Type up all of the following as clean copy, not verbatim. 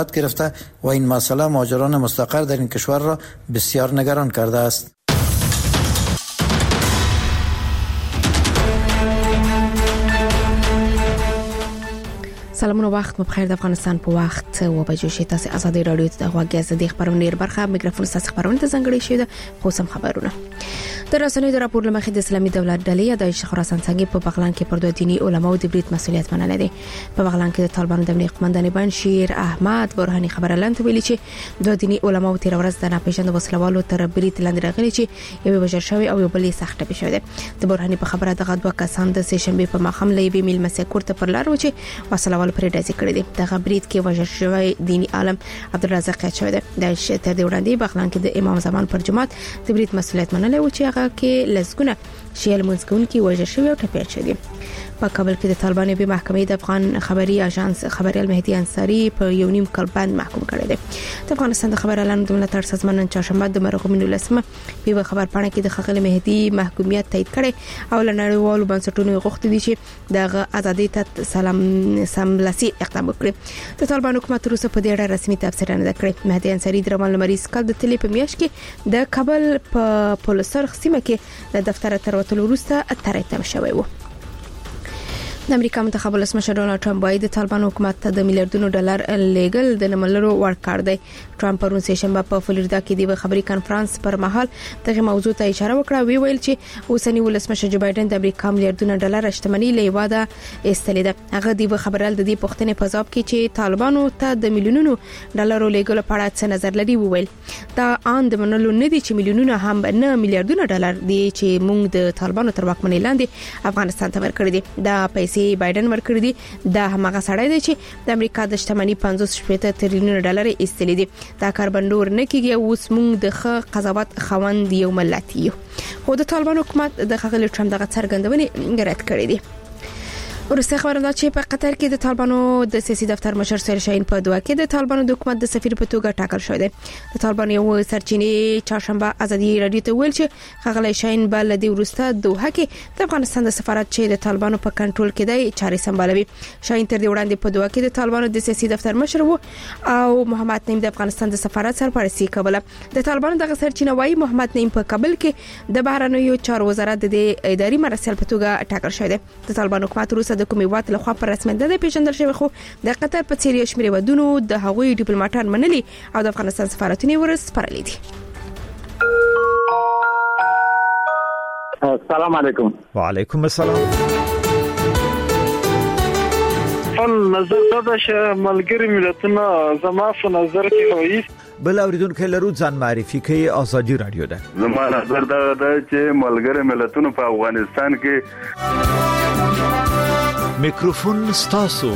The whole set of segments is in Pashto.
گرفته و این مسئله مهاجران مستقر در این کشور را بسیار نگران کرده است. سلامونه وخت مو بخیر. د افغانستان په وخت و بجو شي تاسو ازادي رادیو ته غوږی د خبرونې برخه میکروفون ستاسو خبرونه ته ځنګړې شوی ده. خو سم خبرونه د رسنیو د راپور لمخې د اسلامي دولت ډلې د خراسان څنګه په بغلان کې پر دوه دینی علماو د بریټ مسولیت منل دي. په بغلان کې د طالبانو د امنیت قومندان بنشیر احمد برهانی خبر اعلان ویلي چې دوه دینی علماو تیر ورځ د ناپېژاندو وسلوالو تر بریټ لاندې راغلي چې یو وژل شوی او یو بل سخت بشو دي. د برهانی په خبره دغه دوه کسان د سهشنبه په ماښام لې به میل مسکور ته پر لار و چې وسلوال پر ډزې کړې دي. دغه بریټ کې وژل شوی دینی عالم عبدالرزاق شوی دی. د شته د وړاندې بغلان کې د امام زمان پر جماعت د بریټ مسولیت منل او چې هغه کې لسګونه شیل منځګون کې وژل شوی او ټپي شوی. په کابل کې د طالبانو به محکمې د افغان خبري اژانس خبريال مهدي انصاری په یو نیم کال باندې محکوم کړی دی. د افغانستان د خبر اعلان د ملاتړ سازمان نن چهارشنبه د مرغومینو لسمه په خبر پاڼه کې د خغل مهدي محکومیت تایید کړي او لنړیوالو بنسټونو غوښتي دي چې د ازادي ته سملاسي اقدام وکړي. د طالبان حکومت روسه په دې اړه رسمي تفسیر نه کړی. مهدي انصاری د روان لمریز کال د تلې په میاشت کې د کابل په پولسر سیمه کې د دفتر تر وتلو وروسته اتریته شوی و. د امریکا منتخب ولسمشر ډونالد ټرمپ وايي د طالبان حکومت ته د میلیارډونو ډالر لیګل د نملرو ورکړ دی. ټرمپ پرون سهشنبه په فلوریدا کې د خبري کانفرنس پر مهال دغه موضوع ته اشاره وکړه. وی ویل چې اوسنی ولسمشر جو بایدن د امریکا میلیارډونو ډالر شتمنۍ له واده استلې ده. هغه د خبرال د دې پښتنې په ځواب کې چې طالبانو ته د میلیونونو ډالرو لیګل په اړه څه نظر لري وویل دا ان د منلو نه دي چې میلیونونه هم نه میلیارډونو ډالر دي چې موږ د طالبانو تر واکمنۍ لاندې افغانستان ته ورکړي دي. دا پیسې بایدن ورکړي دي. دا همغه سړی دی چې د امریکا د شتمنۍ 50 تریلیون ډالر استلې دي. دا کار بندور نه کیږي. اوس موږ د قضاوت خوند یو ملت یو. خو د طالبان حکومت د خغل ټرمپ دغه څرګندونې رد کړې دي. ورسته خبره ده چې په قطر کې د طالبانو د سیاسي دفتر مشر سهیل شاهین په دوه کې د طالبانو د حکومت د سفیر په توګه ټاکل شوی دی. د طالبانو یو سرچینې چهارشنبه ازادي رادیو ته ویل چې خغل شاهین بل د ورسته دوه کې د افغانستان د سفارت چې د طالبانو په کنټرول کې دی چاري سمبالوي. شاهین تر دې وړاندې په دوه کې د طالبانو د سیاسي دفتر مشر وو او محمد نعیم د افغانستان د سفارت سرپرستی کوله. د طالبانو دغه سرچینه وايي محمد نعیم په کابل کې د بهرنیو چارو وزارت د اداري مرستیال په توګه ټاکل شوی دی. د طالبانو حکومت روسه د کومې وات لخوا پر رسمیت د پیژندل شوی خو د قطر په څیر شمېر ودونو د هغوی ډیپلوماټان منلي او د افغانستان سفارتونه ورسپارلي دي. السلام علیکم. وعلیکم السلام. نظر دا چې ملګری ملتونه زما په نظر کې وایي بل اوریدونکو لرو ځان معرفي کوي. ازادي رادیو ده. زما نظر دا چې ملګری ملتونه په افغانستان کې میکروفون ستاسو.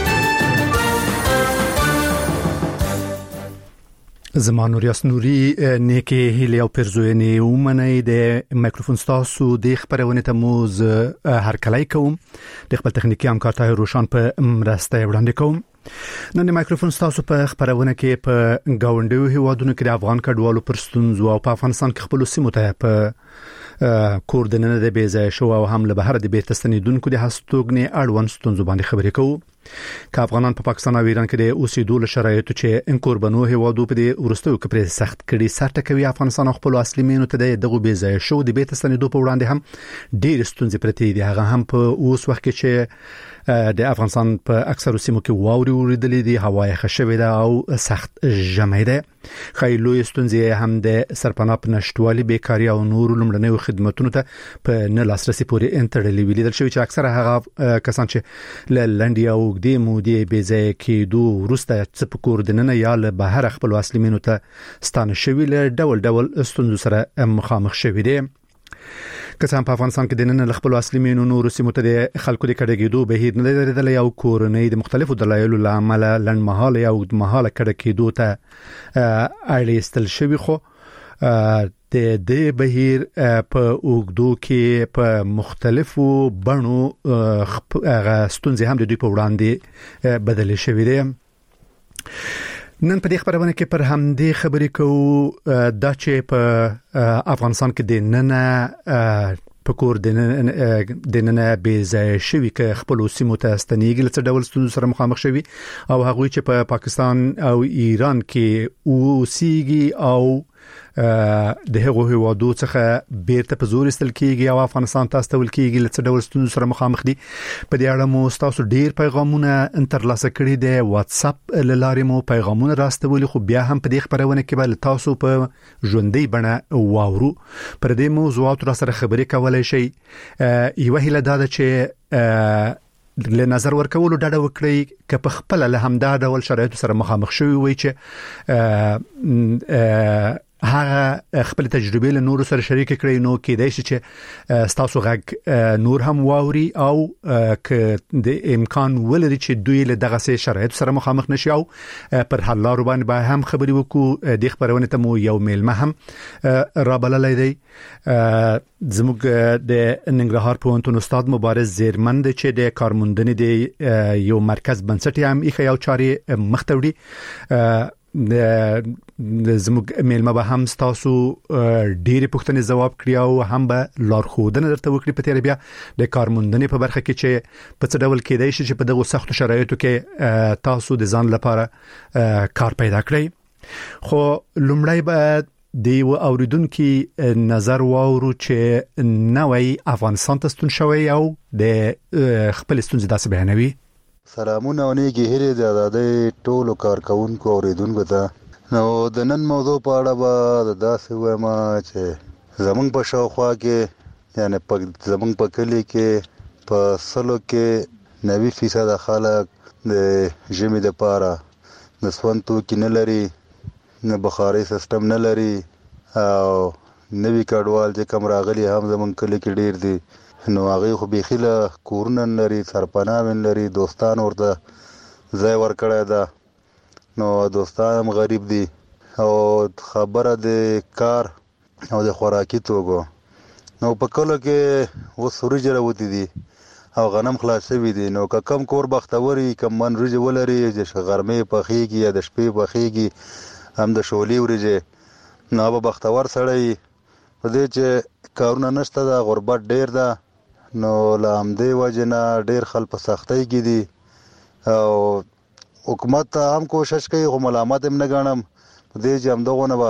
زما نوریاس نوري نیکه هیله او پرزوینه ومنه د میکروفون ستاسو د خبرونه ته موز هر کله کوم د خپل تخنیکی همکار ته روشان په مرسته وړاندې کوم. نن میکروفون ستاسو په خبرونه کې په گاونډیو هیوادونو کې د افغان کډوالو پر ستونزو او په افغانستان کې خپل سیمو ته په کوردننه د بیزای شو او هم له بهر د بیت ستنیدونکو د هستوګنې اړوند ستونزو باندې خبرې کوو. که افغانان په پاکستان او ایران کې د اوسېدو له شرایطو چې ان قربانو هیوادو په دې ورستیو کې پر سخت کړي سرټکوي افغانستان خپل اصلي مینو ته دغه بیزای شو د بیت ستنیدو په وړاندې هم ډېر ستونزې پرتې دي. هغه هم په اوس وخت کې چې د افغانستان په اکثر سیمو کې واوري اوریدلې دي، هوا یې خشوي ده او سخت ژمی ده. خایلو ستونزې هم د سرپناه په نشټوالي، بیکاري او نور لمړنیو خدماتو ته په نه لاسرسي پورې انټرلي ویل شوی چې اکثره هغه کسان چې لنډي او د مودې بیزای کېدو ورسته څه کور دننه یا له بهر خپل اصلي مینو ته ستانه شوی له ډول ستونزو سره مخامخ شوی دي. کسان په افغانستان کې د نن خپل اصلي مینو نور سیمو ته د خلکو د کډګېدو بهیر نه لري یو کورنۍ د مختلفو دلایلو لامل لنډمهاله یا اوږدمهاله کډګېدو ته اړ استل شوی. خو د دې بهیر په اوږدو کې په مختلفو بڼو ستونزې هم د دوی په وړاندې بدلې شوې دي. نن په دې خبرونه کې پر همدې خبرې کوو دا چې په افغانستان کې د نن پکور دننه به شوی که خپل سیمو ته ستنیګل څه ډول ستونزو سره مخامخ شوي او هغه چې په پاکستان او ایران کې اوسېږي او د هغو هیوادو څخه بیرته په زور استل کېږي او افغانستان ته استول کېږي څه ډول ستونزو سره مخامخ دي. په دې اړه مو تاسو ډیر پیغامونه ترلاسه کړي دي، واتس اپ لارې مو پیغامونه راستولي، خو بیا هم په دې خبرونه کې بل تاسو په ژوندۍ بڼه واورو. پر دې موضوعات را سره خبرې کولای شي. یو هیله دا چې له نظر ورکولو ډډه وکړي که په خپل له همدا ډول شرایط سره مخامخ شوي وي چې هغه خپل تجربه له نورو سره شریک کړئ، نو کېدای شي چې تاسو غږ نور هم واوري او که د امکان ولري چې دوی له دغه شرایط سره مخامخ نشي او پر حل لارو باندې به هم خبرې وکړو. د خبرونه ته مو یو میلمه هم را بللای دی، زموږ د ننګرهار پوهنتون استاد مبارز زیرمند چې د کارموندنې د یو مرکز بنسټ هم یې یو چاري مختوړي. زموږ میلمه به هم تاسو ډېری پوښتنې ځواب کړی او هم به لارښودنه درته وکړي په تیر بیا د کارموندنې په برخه کې چې په څه ډول کېدای شي چې په دغه سختو شرایطو کې تاسو د ځان لپاره کار پیدا کړئ. خو لومړی به د یو اوریدونکو نظر واورو چې نوې افغانستان ته ستون شوی او د خپل ستونزې داسې بیانوي. سلامونه او نیکی هیلې د آزادۍ ټولو کارکونکو اوریدونکو ته. نو د نن موضوع په اړه به داسې وایم چې زمونږ په شاوخوا کې یعنی زمونږ په کلي کې په سلو کې 90% خلک د ژمي دپاره د سون توکي نه لري، نه بخاري سیستم نه لري او نوي کډوال چې کوم راغلي هم زمونږ کلي کې ډیر دي. نو هغه خو بيخي له کورونه لري، سرپناه لري، دوستان ورته ځای ورکړی ده. نو دوستان هم غریب دي او خبره د کار او د خوراکي توکو. نو په کلو کې اوس وریجې راوتې دي او غنم خلاص شوي دي. نو که کم کور بختوري کم من وریجې ولري چې غرمې پخېږي یا د شپې پخېږي هم د شولې وریجې، نو به بختور سړی په دې چې کارونه نشته ده، غربت ډیر ده. نو له همدې وجې نه ډېر خلک په سختۍ کې دي او حکومت هم کوشش کوي، خو ملامت هم نه ګڼم په دې چې همدغونه به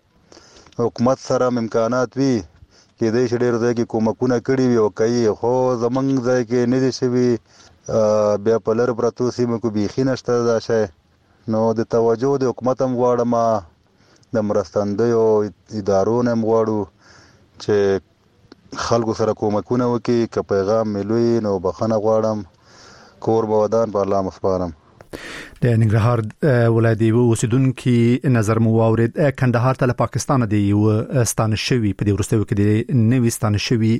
حکومت سره امکانات وي، کېدای شي ډېر ځای کې کومکونه کړي وي او کوي، خو زمونږ ځای کې نه دي شوي. بیا په لرې پرتو سیمو کې بیخي نشته دا شی. نو د توجه د حکومت هم غواړم، د مرستندویو ادارو نه هم غواړو چې خلکو سره کومکونه وکړي. که پیغام ملوي نو بخښنه غواړم، کور به ودان په الله مسپارم. د ننګرهار ولایت یو اوسیدونکو نظر مو واورید. کندهار ته له پاکستان دی یو ستانه شوی په دې وروستیو کې د نوې ستانه شوی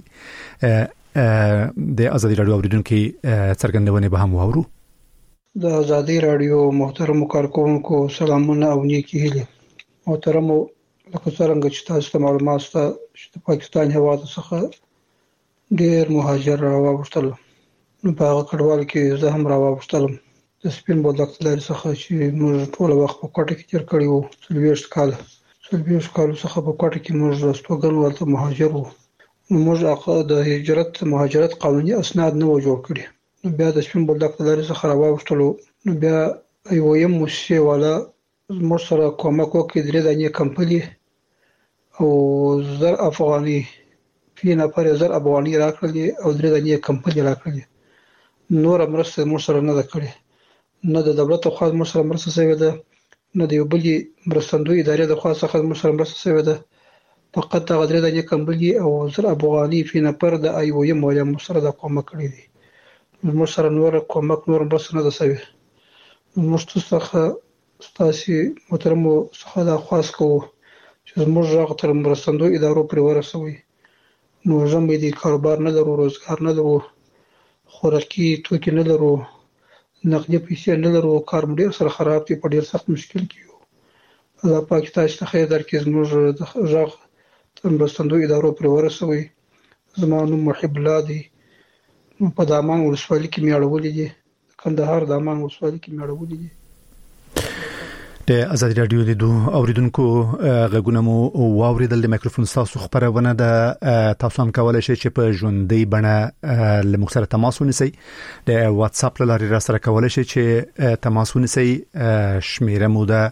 د ازادي رادیو اوریدونکو څرګندونه به هم واورو. د ازادي رادیو محترم کارکونکو سلامونه او نیکی هیلې. محترم لکه څنګه چې تاسو معلومات شته چې د پاکستان هیواد څخه ډېر مهاجر راوړل، نو په هغه کډوال کې زه هم راوړم. د سپین بولدک لارې څخه چې موږ ټول وخت په کوټه کې تیر کړی وو، 40 کال څخه په کوټه کې موږ راستوګل ولته مهاجر وو. موږ هغه د مهاجرت قانوني اسناد نه و جوړ کړی. نو بیا د سپین بولدک لارې څخه راوړل، نو بیا یو مؤسسه والا موږ سره کومک وکړي، درې دانې کمپنی او 1000 افغاني فی نفر 1000 افغاني راکړلې او درې دانې کمپنی راکړلې. نور مرسته موږ سره نه کړې، نه د دولت خو موږ سره مرسته شوې ده، نه د یو بل مرستندوی ادارې د خوا څخه موږ سره مرسته شوې ده. فقط هغه درې دانې کمپنی او 1000 افغاني فی نفر د ایو یم ولا موږ سره د کومک کړی دي. موږ سره نور کومک نور مرسته نه ده شوې. موږ څخه ستاسو محترم څخه دا خواست کوو چې موږ هغه تر مرستندوی ادارو پرې ورسوي. نو زموږ د کاروبار نه لرو، روزګار نه لرو، خوراکي توکي نه لرو، نقدي پیسې نه لرو، کار مو ډېر سره خراب دی، په ډېر سخت مشکل کې یو. الله پاک تاسو ته خیر درکړي، زموږ د غږ تر مرستندوی ادارو پرې ورسوي. زما نوم محب الله دی، په دامان ولسوالۍ کې مې اړولې دي، کندهار دامان ولسوالۍ کې مې اړولې دي. د ازادي رادیو د اوریدونکو غږونه مو واوریدل. د میکروفون تاسو خبرونه د تاسو هم کولای شئ چې په ژوندۍ بڼه له مخ سره تماس ونیسئ. د واتس اپ لارې را سره کولای شئ چې تماس ونیسئ. شمیره مو ده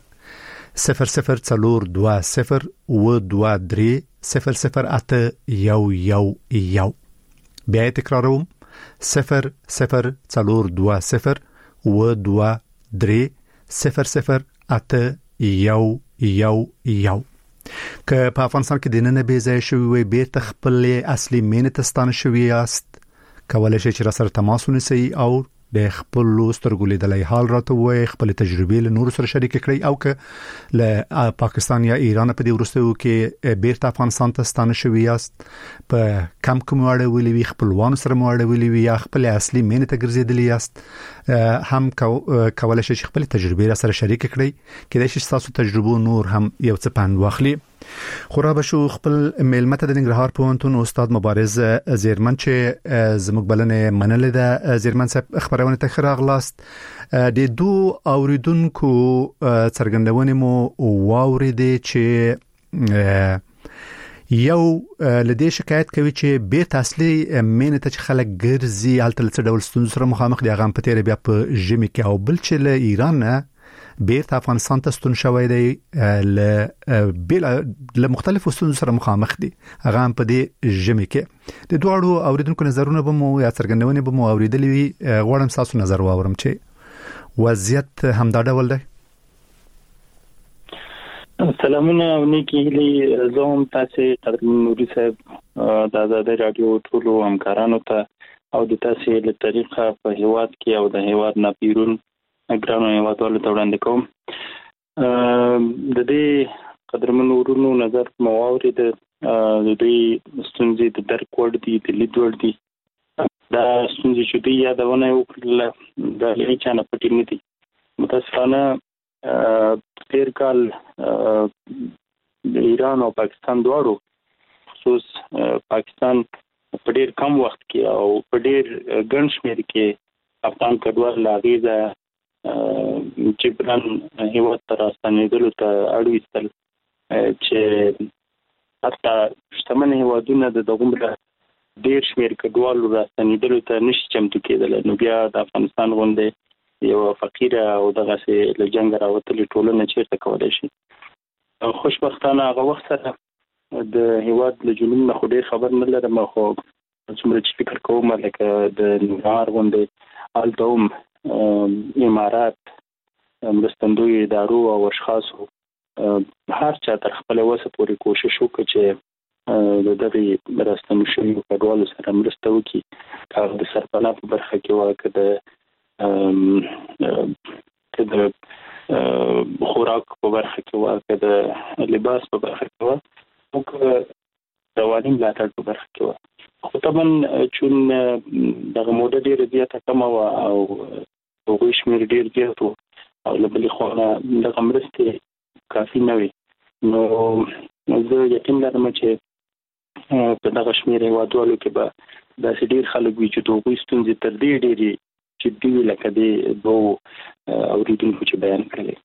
0042 و23 00811. بیا تکراروم 0042 و23 00811. که په افغانستان کې د نن به ځای شوی وي بیرته خپل اصلي مینه ته ستانه شوی یاست، کولای شئ چې را سره تماس ونیسئ او د خپل سترګو لیدلای حال راته وایي، خپل تجربې له نور سره شریک کړئ. او که له پاکستان یا ایران په دې وروستیو کې بیرته افغانستان ته ستانه شوی یاست، په کم واړه ویلي وي، خپلوان سره واړه ویلي وي، یا خپل اصلي مینه ته ګرځېدلی یاست، هم کولای شئ چې خپل تجربې را سره شریک کړئ. کله چې تاسو تجربه نور هم یو څه پند واخلي. خورا بشو خپل میلمه ته د ننګرهار پوهنتون استاد مبارز زیرمن چې زموږ بلنه منلې ده. زیرمن صاحب خبرونه ته راغلاست. د دو اوریدونکو څرګندونه مو واوریدې چې یو لدې شکایت کوي چې به تاسلی مینه ته خلک ګرځي التل څه ډول ستونزې سره مخامخ دي، هغه په تیر بیا په ژمي کې، او بل چې له ایران نه بیرته افغانستان ته ستون شوی دی له مختلفو ستونزو سره مخامخ دي، هغه هم په دې ژمي کې. د دواړو اوریدونکو نظرونه به مو یا څرګندونې به مو اوریدلې وي. غواړم تاسو نظر واورم چې وضعیت همدا ډول دی. سلامونه او نیکی هیلې زوم تاسو قدرمن نوري صاحب د آزادۍ رادیو ټولو همکارانو ته او د تاسو له طریقه په هیواد کې او د هیواد نه بیرون اګرانو هیوادوالو ته وړاندې کوم. د دې قدرمن ورونو نظر مواوري د دې ستونزې د درک وړ دي، د لید وړ دي. دا ستونزې چې دی یادونه وکړل د هیڅ نه پټې نه دي. متاسفانه تیر کال د ایران او پاکستان دواړو، خصوص پاکستان په ډېر کم وخت کې او په ډېر ګڼ شمېر کې افغان کډوال لاغیزه جبران هیواد ته راستنېدلو ته اړ ویستل چې حتی شتمن هیوادونه د دغومره ډېر شمېر کډوالو راستنېدلو ته نشي چمتو کېدلی. نو بیا د افغانستان غوندې یو فقیره او دغسې له جنګ راوتلې ټولنه چېرته کولی شي؟ خوشبختانه هغه وخت سره د هیواد له جنوب نه خو ډېر خبر نه لرم، خو څومره چې فکر کوم لکه د ننګرهار غوندې هلته هم امارات مرستندوی ادارو او اشخاصو هر چا تر خپل وسه پورې کوشش وکړي چې د دغې راستنو شویو کډوالو سره مرسته وکړي، که د سرپناه په برخه کې وه، که د خوراک په برخه کې وه، که د لباس په برخه کې وه، او که رواني ملاتړ په برخه کې وه. خو طبعا چون دغه موده ډېره زیاته کمه وه او هغوی شمېر ډېر زیات و او له بلې خوا نه دغه مرستې کافي نه وي، نو زه یقین لرم چې په دغه شمېر هیوادوالو کې به داسې ډېر خلک وي چې د هغوی ستونزې تر دې ډېرې جدي وي لکه دې دوو اوریدونکو چې بیان کړی.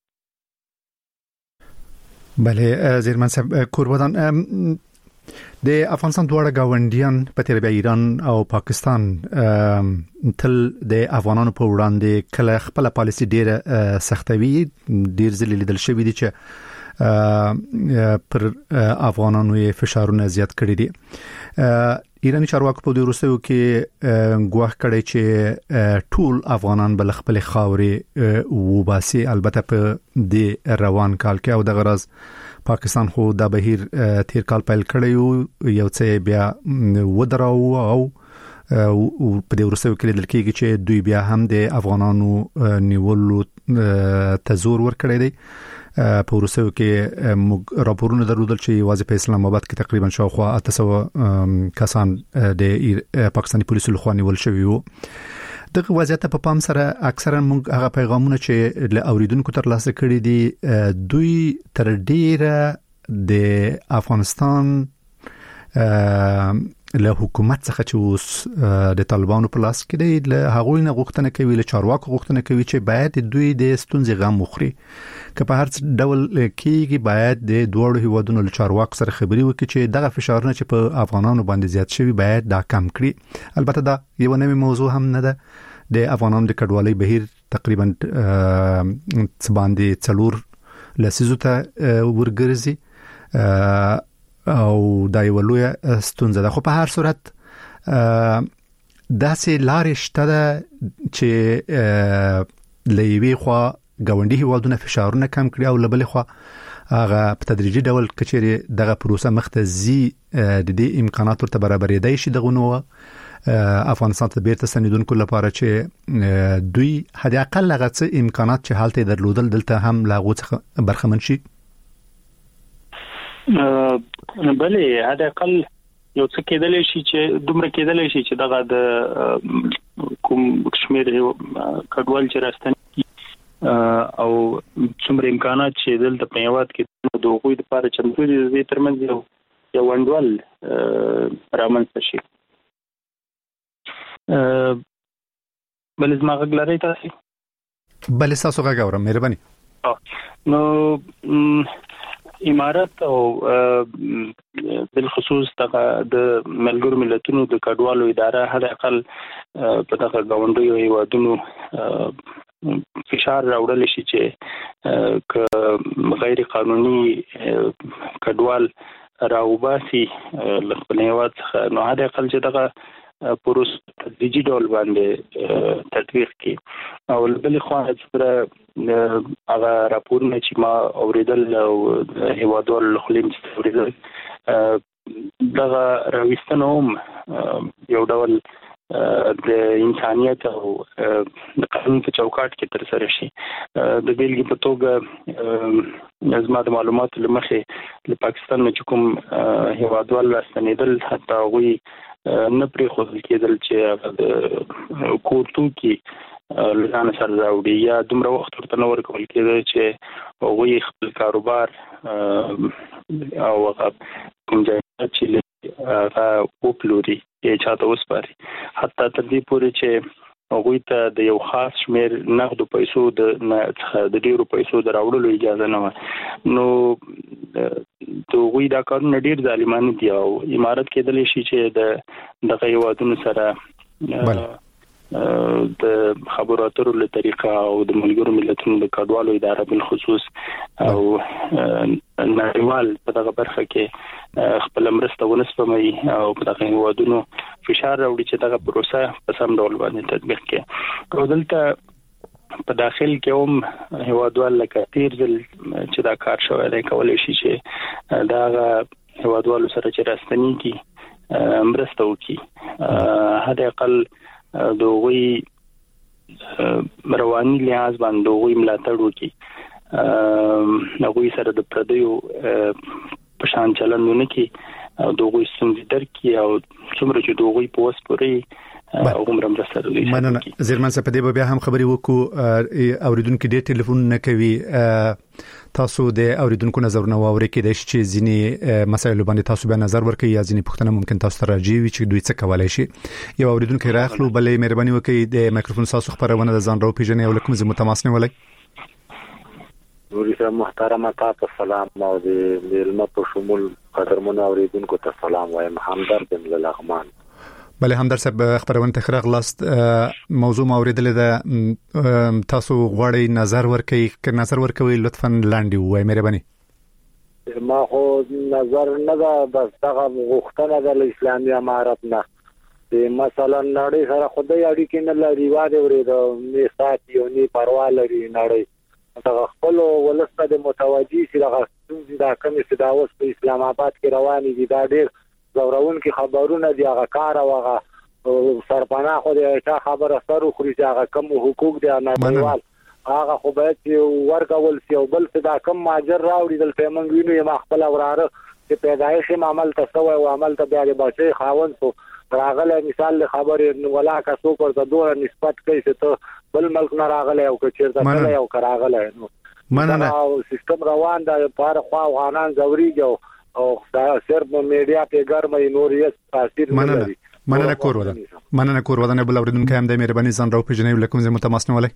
بله زیرمن صاحب کوربدان، د افغانستان دواړه گاونډیان په تیر بیا ایران او پاکستان تل د افغانانو په وړاندې کله خپل پالیسي ډیره سختوي، ډیر ځله لیدل شوی دي چې پر افغانانو یې فشارونه زیات کړی دي. ایرانی چارواکو په دې وروستیو کې ګواښ کړی چې ټول افغانان بل خپل خاورې وباسي، البته په دې روان کال کې، او د غرض پاکستان خو دا بهیر تیر کال پیل کړی یو څه بیا ودراو او په دې وروستیو کې لیدل کېږي چې دوی بیا هم د افغانانو نیولو ته زور ورکړی دی. په وروستیو کې راپورونه درلودل چې واځي په اسلام آباد کې تقریبا شاوخوا 800 کسان د پاکستاني پولیسو لخوا نیول شوي وو. دغه وضعیت په پام سره اکثرا موږ هغه پیغامونه چې له اوریدونکو ترلاسه کړي دي دوی تر ډیره د افغانستان له حکومت څخه چې اوس د طالبانو په لاس کې دی له هغوی نه غوښتنه کوي له چارواکو غوښتنه کوي چې باید دوی د ستونزې غم وخوري که په هر ډول کېږي باید د دوړو هیوادونو له چارواکو سره خبري وکړي چې دغه فشارونه چې په افغانانو باندې زیات شوی باید دا کم کړي. البته دا یو نوې موضوع هم نه ده. د افغانانو د کډوالۍ بهیر تقریبا باندې 4 لسیزو ته ورګرځي او دا یو لوی ستونزه ده. خو په هر صورت داسې لارې شته چې لېوي خو غونډي هیوادونه فشارونه کم کړي او لبل خو هغه په تدریجي ډول کچېره دغه پروسه مختزي د دې امکانات ورته برابرېدای شي دغه نو افغانستان ته بیرته ستنیدونکو لپاره چې دوی حد اقل هغه څه امکانات چې حالت درلودل دلته هم لاغو څخه برخمن شي. بلې حد اقل یو څه کېدلی شي چې دومره کېدلی شي چې دغه د کوم کشمیر کډوال چې راستني او څومره امکانات چې دلته په یوات کې د هغوی لپاره چمتو دي ترمنځ یو وندول رامنځته شي. بل زما غږ لري تاسو؟ بل تاسو غږ اورم مهرباني. نو امارات او بالخصوص د ملګرو ملتونو د کډوالو اداره حد اقل په دغه غونډو هیوادونو فشار راوړل شي چې غیر قانوني کډوال راوباسي لخپل هیواد څخه. نو حد اقل چې دغه پروس تدریجي ډول باندې تطبیق کی او بل خو سره هغه راپورونه چې ما اوریدل او هیوادوال خلیم اوریدل دغه راوستنوم یو ډول د انسانيت او د قانون په چوکاټ کې تر سره شي. د بیلګې په توګه زما د معلوماتو لمخې له پاکستان نه کوم هیوادوال راستنیدل حتی غوي نه پرې خو کېدل چې د کورتو کې لږه سره راوړي یا دومره وخت ورته نه ورکول کېدل چې غوي خپل کاروبار او کوم ځای چې هغه وپلوري چې چاته وسپاري حتی تر دې پورې چې هغوی ته د یو خاص شمیر نقد پیسو د ډیرو پیسو دراوړلو اجازه نه و. نو دوی دا کارونه ډیر ظالمانه دي او امارات کېدلی شي چې د هیوادونو سره د خبرو اترو له طریقه او د ملګرو ملتونو د کډوالو اداره بالخصوص او نړیوال په دغه برخه کې خپل مرسته ونسپمي او په دغه هیوادونو فشار راوړي چې دغه پروسه په سم ډول باندې تطبیق کړي. او دلته په داخل کې هم هیوادوال لکه تیر ځل چې دا کار شوی دی کولای شي چې دا هیوادوالو سره چې راستني کی مرسته وکړي هدا اقل دوی رواني لحاظ باندې دوی ملاتړ وکړي نوې سره د پردیو په شان چلندونه کې دوی څنګه درکې او څومره چې دوی په وسپوري عمر مرسته لري. مننه زیرمن څه په دې بیا هم خبري وکړو اوریدونکو دې ټلیفون نه کوي تاسو د اوریدونکو نظرونه واوري کې د شي ځینی مسایل باندې تاسو به نظر ورکړئ یا ځینی پوښتنه ممکن تاسو ته راځي چې دوی څه کولای شي. یو اوریدونکو راخلو بلې مهرباني وکړئ د میکروفون تاسو خبرونه د ځان راو پیژنې او لکه زموږ تماس نه ولای. نوري صاحب محترمه تاسو سلام او د علم په شمول قدرمن اوریدونکو ته سلام وایم. همدرد بن لغمان. بله همدرد صاحب خبرونه تخریغ لاست موضوع اوریدل ده تاسو غواړئ نظر ورکړئ که نظر ورکوي لطفا لاندې وای مهرباني. ما خو نظر نه ده بس دغه غوښتنه د اسلامي امارت نه مثلا نړۍ سره خدای اړیکې نه لري واده ورېده نه ساتي او نه پروا لري نړۍ دغه خپل ولسته د متوجي چې دغه څنګه دا کمی چې دا اوس په اسلام آباد کې روانې دي دا ډېر زورون کې خبرونه دي هغه کار او هغه سرپناه خو د خبره سره خوري چې هغه کم حقوق دي نړیوال هغه خو باید ورکول شي او بل څه دا کم ماجر راوړي دلته موږ وینو یې خپل وراره چې پیدایش عمل تسوي او عمل ته بیا د بچي خاوند سو راغله مثال خبره ولا کا سو پر د دوه نسبت کوي چې ته بل ملک نه راغله او چې چیرته یو کراغله نو مننه او سیستم روان دا پر خوا افغانان زوريږي او صرف میډیا په ګرمه نور یې تاثیر نه لري. مننه کور ودانه بل اوریدونکو هم د مهرباني ځان راو پیژنې لکه زموږ تماس نه ولای.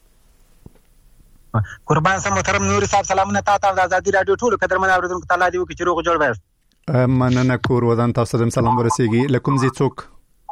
قربان سم محترم نوري صاحب سلامونه تاسو د ازادي رادیو ټول قدرمن اوریدونکو تعالی دی وکړي چې روغ جوړ وایي. مننه کور ودان تاسو ته سلام ورسیږي. لکم زی څوک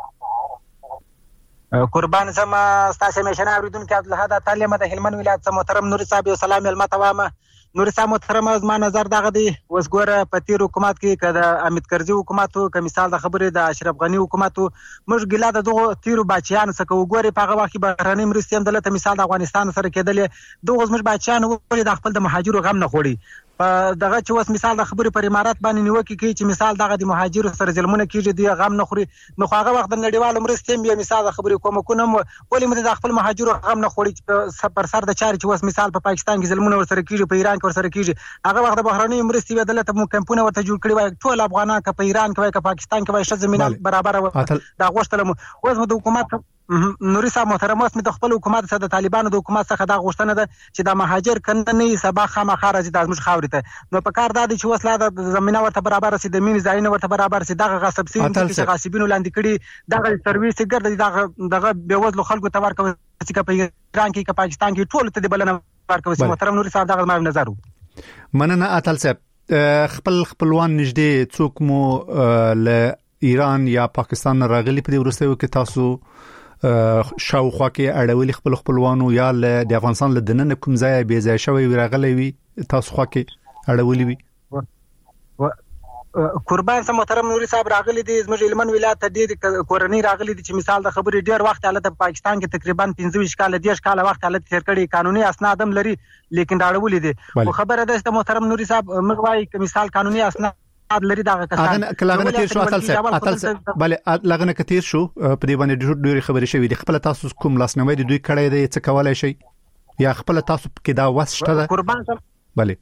قربان سم تاسو مشنه اوریدونکو عبدالحد تعالی مده هلمند ولایت سم محترم نوري صاحب سلام المتوامه. نوري صاحب محترم از ما نظر دغه دی اوس ګوره په تیر حکومت کې کده امید کرزي حکومت که مثال د خبرې د اشرف غنی حکومت موږ ګلا د دغه تیرو بچیان څخه وګوري په هغه وخت کې بهرنۍ مرستې هم دلته مثال د افغانستان سره کېدلې دغه زموږ بچیان وګوري د خپل د مهاجرو غم نه خوري. دغه چې اوس مثال د خبرې پر امارات باندې نیوکه کوي چې مثال دغه د مهاجرو سره ظلمونه کیږي دی غم نه خوري. نو هغه وخت د نړیوالو مرستې هم مثال د خبرې کومکونه ولې موږ د خپل مهاجرو غم نه خوري پر سر د چاري چې اوس مثال په پاکستان کې ظلمونه ورسره کیږي په ایران کې ورسره کیږي هغه وخت د بهرنۍ مرستې بدلته مو کمپونه ورته جوړ کړي وای ټول افغانان که په ایران کې وای که پاکستان کې وای ش زمينه برابر دا غوښتل مو اوس د حکومت نوري صاحب محترم اوس د خپل حکومت سره د طالبانو د حکومت څخه دا غوښتنه ده چې د مهاجر کنه نه سبا خامخا راځي د ازمش خاورې ته نو په کار دا چې وسلا د زمينه ورته برابر سي د مين ځایونه ورته برابر سي دغه غصب سي چې غاصبینو لاندې کړي دغه سرویس ګرځي دغه بیوزلو خلکو ته ورکوي چې په ایران کې که پاکستان کې ټول ته د بلنه ورکوي. محترم نوري صاحب دغه ما نظر مننه اتل صاحب خپلوان نږدې څوک مو له ایران یا پاکستان راغلي په دې ورسته کې تاسو شاوخوا کې اړولي خپلوانو یا د افغانستان له دننه کوم ځای به ځای شوی راغلي وي تاسو خوا کې اړولي وي. قربان سم محترم نوري صاحب راغلي دي زموږ هلمند ولایت ته ډېر کورنۍ راغلي دي چې مثال د خبرې ډېر وخت حالت په پاکستان کې تقریبا 15 کال 10 کال وخت حالت تیر کړي قانوني اسناد هم لري لیکن راړولي دي. خو خبره ده چې محترم نوري صاحب موږ وايي چې مثال قانوني اسناد لري دا کسان لغنه تیر شو اتل صاحب بله لغنه کتیر شو په دې باندې ډېر خبرې شوې دي. خپل تاسو کوم لاسنوي دي دوی کړی دی څه کولای شي یا خپل تاسو کې دا وسته ده قربان سم بله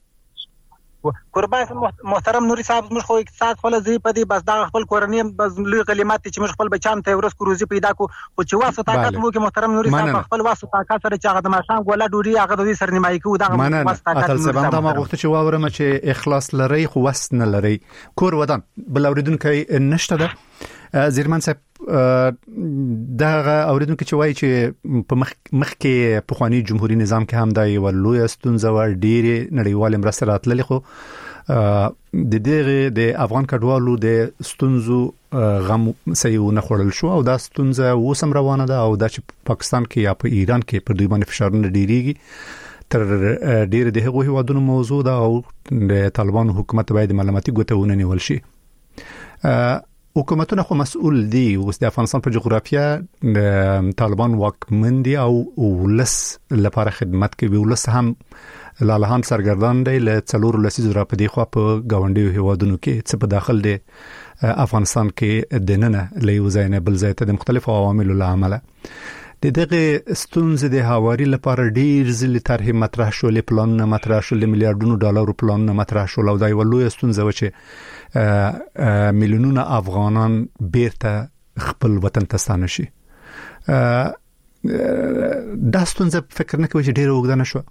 قربان محترم نوري صاحب موږ خو اقتصاد خپل ځای په دې بس دا خپل کورنۍ بس لوی کلمات چې موږ خپل بچان ته ورس کوزي پیدا کو او چې واسه طاقت مو کې محترم نوري صاحب خپل واسه طاقت سره چې هغه د ماشام ګولا ډوري هغه د دې سرنمایي کو دا واسه طاقت اتل سبا دا ما غوښته چې واورم چې اخلاص لري خو وس نه لري کور ودان بل اوریدونکو نشته ده زیرمن صاحب دا اوریدونکو چې وایي چې په مخ کې په خواني جمهوریت نظام کې هم دا یو لوی ستونزه ور ډیره نړیوال مرسته راتللی خو د دغه د افغان کډوالو د ستونزو غم سيو نه خړل شو او دا ستونزه وسم روانه ده او دا چې پاکستان کې یا په ایران کې پر دوی باندې فشارونه ډیریږي تر ډیره د هغوی ودونو موضوع ده او د طالبانو حکومت باید معلوماتي ګوتونه نیول شي. حکومتونه خو مسؤل دي اوس د افغانستان په جغرافیه طالبان واکمن دي او ولس لپاره خدمت کوي ولس هم لالهان سرګردان دی له څلور لسیزو را په دی خو په گاونډیو هیوادونو کې څه په داخل دی افغانستان کې د ننه له وزاینه بل ځای ته د مختلفو عواملو له عمله د دغه ستونزې د هواري لپاره ډیر ځله طرح مطرح شول پلان مطرح شول میلیارډونو ډالر پلان مطرح شول او دا یو لوی ستونزه و چې میلیونونه افغانان بیرته خپل وطن ته ستانه شي. دا ستونزه فکر نه کوي چې ډیر وګدانه شو.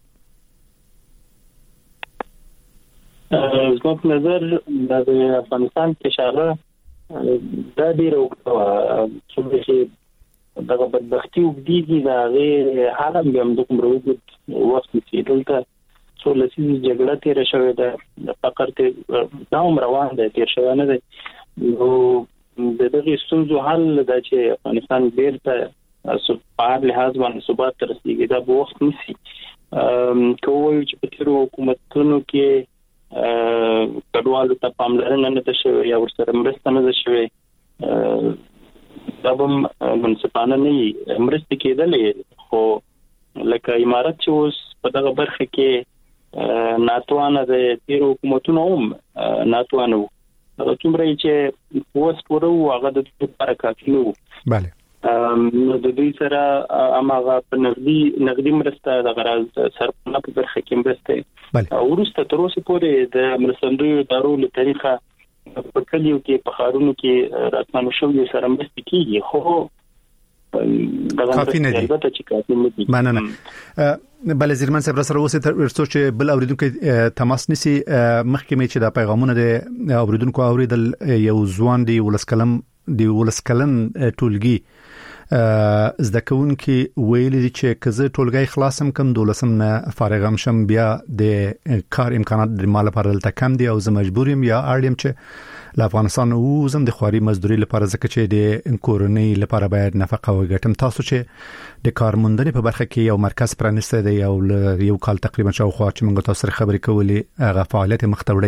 زما په نظر د افغانستان کې شاله دا ډیر وګدانه چې دغه بدبختی وګړي دا غیر عالم هم د کوم وروګ وخت کې دلته څو لسیزې جګړه تیر شوې ده فقر ته دا روان ده تیر شوی نه ده نو د دغه ستونزو حل دا چې افغانستان بیرته په لحاظ باندې ثبات ته رسیږي دا به وخت نیسي کوی چې په تیرو حکومتونو کې کډوالو ته پاملرنه نه ده شوې یا ورسره مرسته نه ده شوې دا به منصفانه نه مرسته کېدلې خو لکه امارات چې اوس په دغه برخه کې ناتوانه د تیرو حکومتونو هم ناتوانه وو څومره چې پوسټ ورو هغه د لپاره کافي نه وو. بله د دوی سره اماغه په نقدي مرسته د غراض سرپنه په برخه کې مرسته ورسته تر اوسه پورې د مرستندوی ادارو له طریقه په کلیو کې په خارونو کې راتمنو شوې سره مرسته کیږي خو کافي نه دي البته چې کافي نه دي. مننه. بل زیرمن صاحب سره اوسه ترڅو چې بل اوریدونکو تماس نسی مخکمه چې د پیغامونه د اوریدونکو اوریدل یو ځوان دی ولسکلن ټولګي زده کوونکي ویل دي چې کزه ټولګي خلاصم کم دولسم نه فارغم شم بیا د کار امکانات د مال لپاره دلته کم دي او زه مجبورم یا اړم چې له افغانستان وزم د خواري مزدوري لپاره ځکه چې د کورنۍ لپاره باید نفقه وګټم. تاسو چې د کارموندنې په برخه کې یو مرکز پرانسته دی یو کال تقریبا شاوخوا چې موږ تاسو سره خبرې کولې هغه فعالیت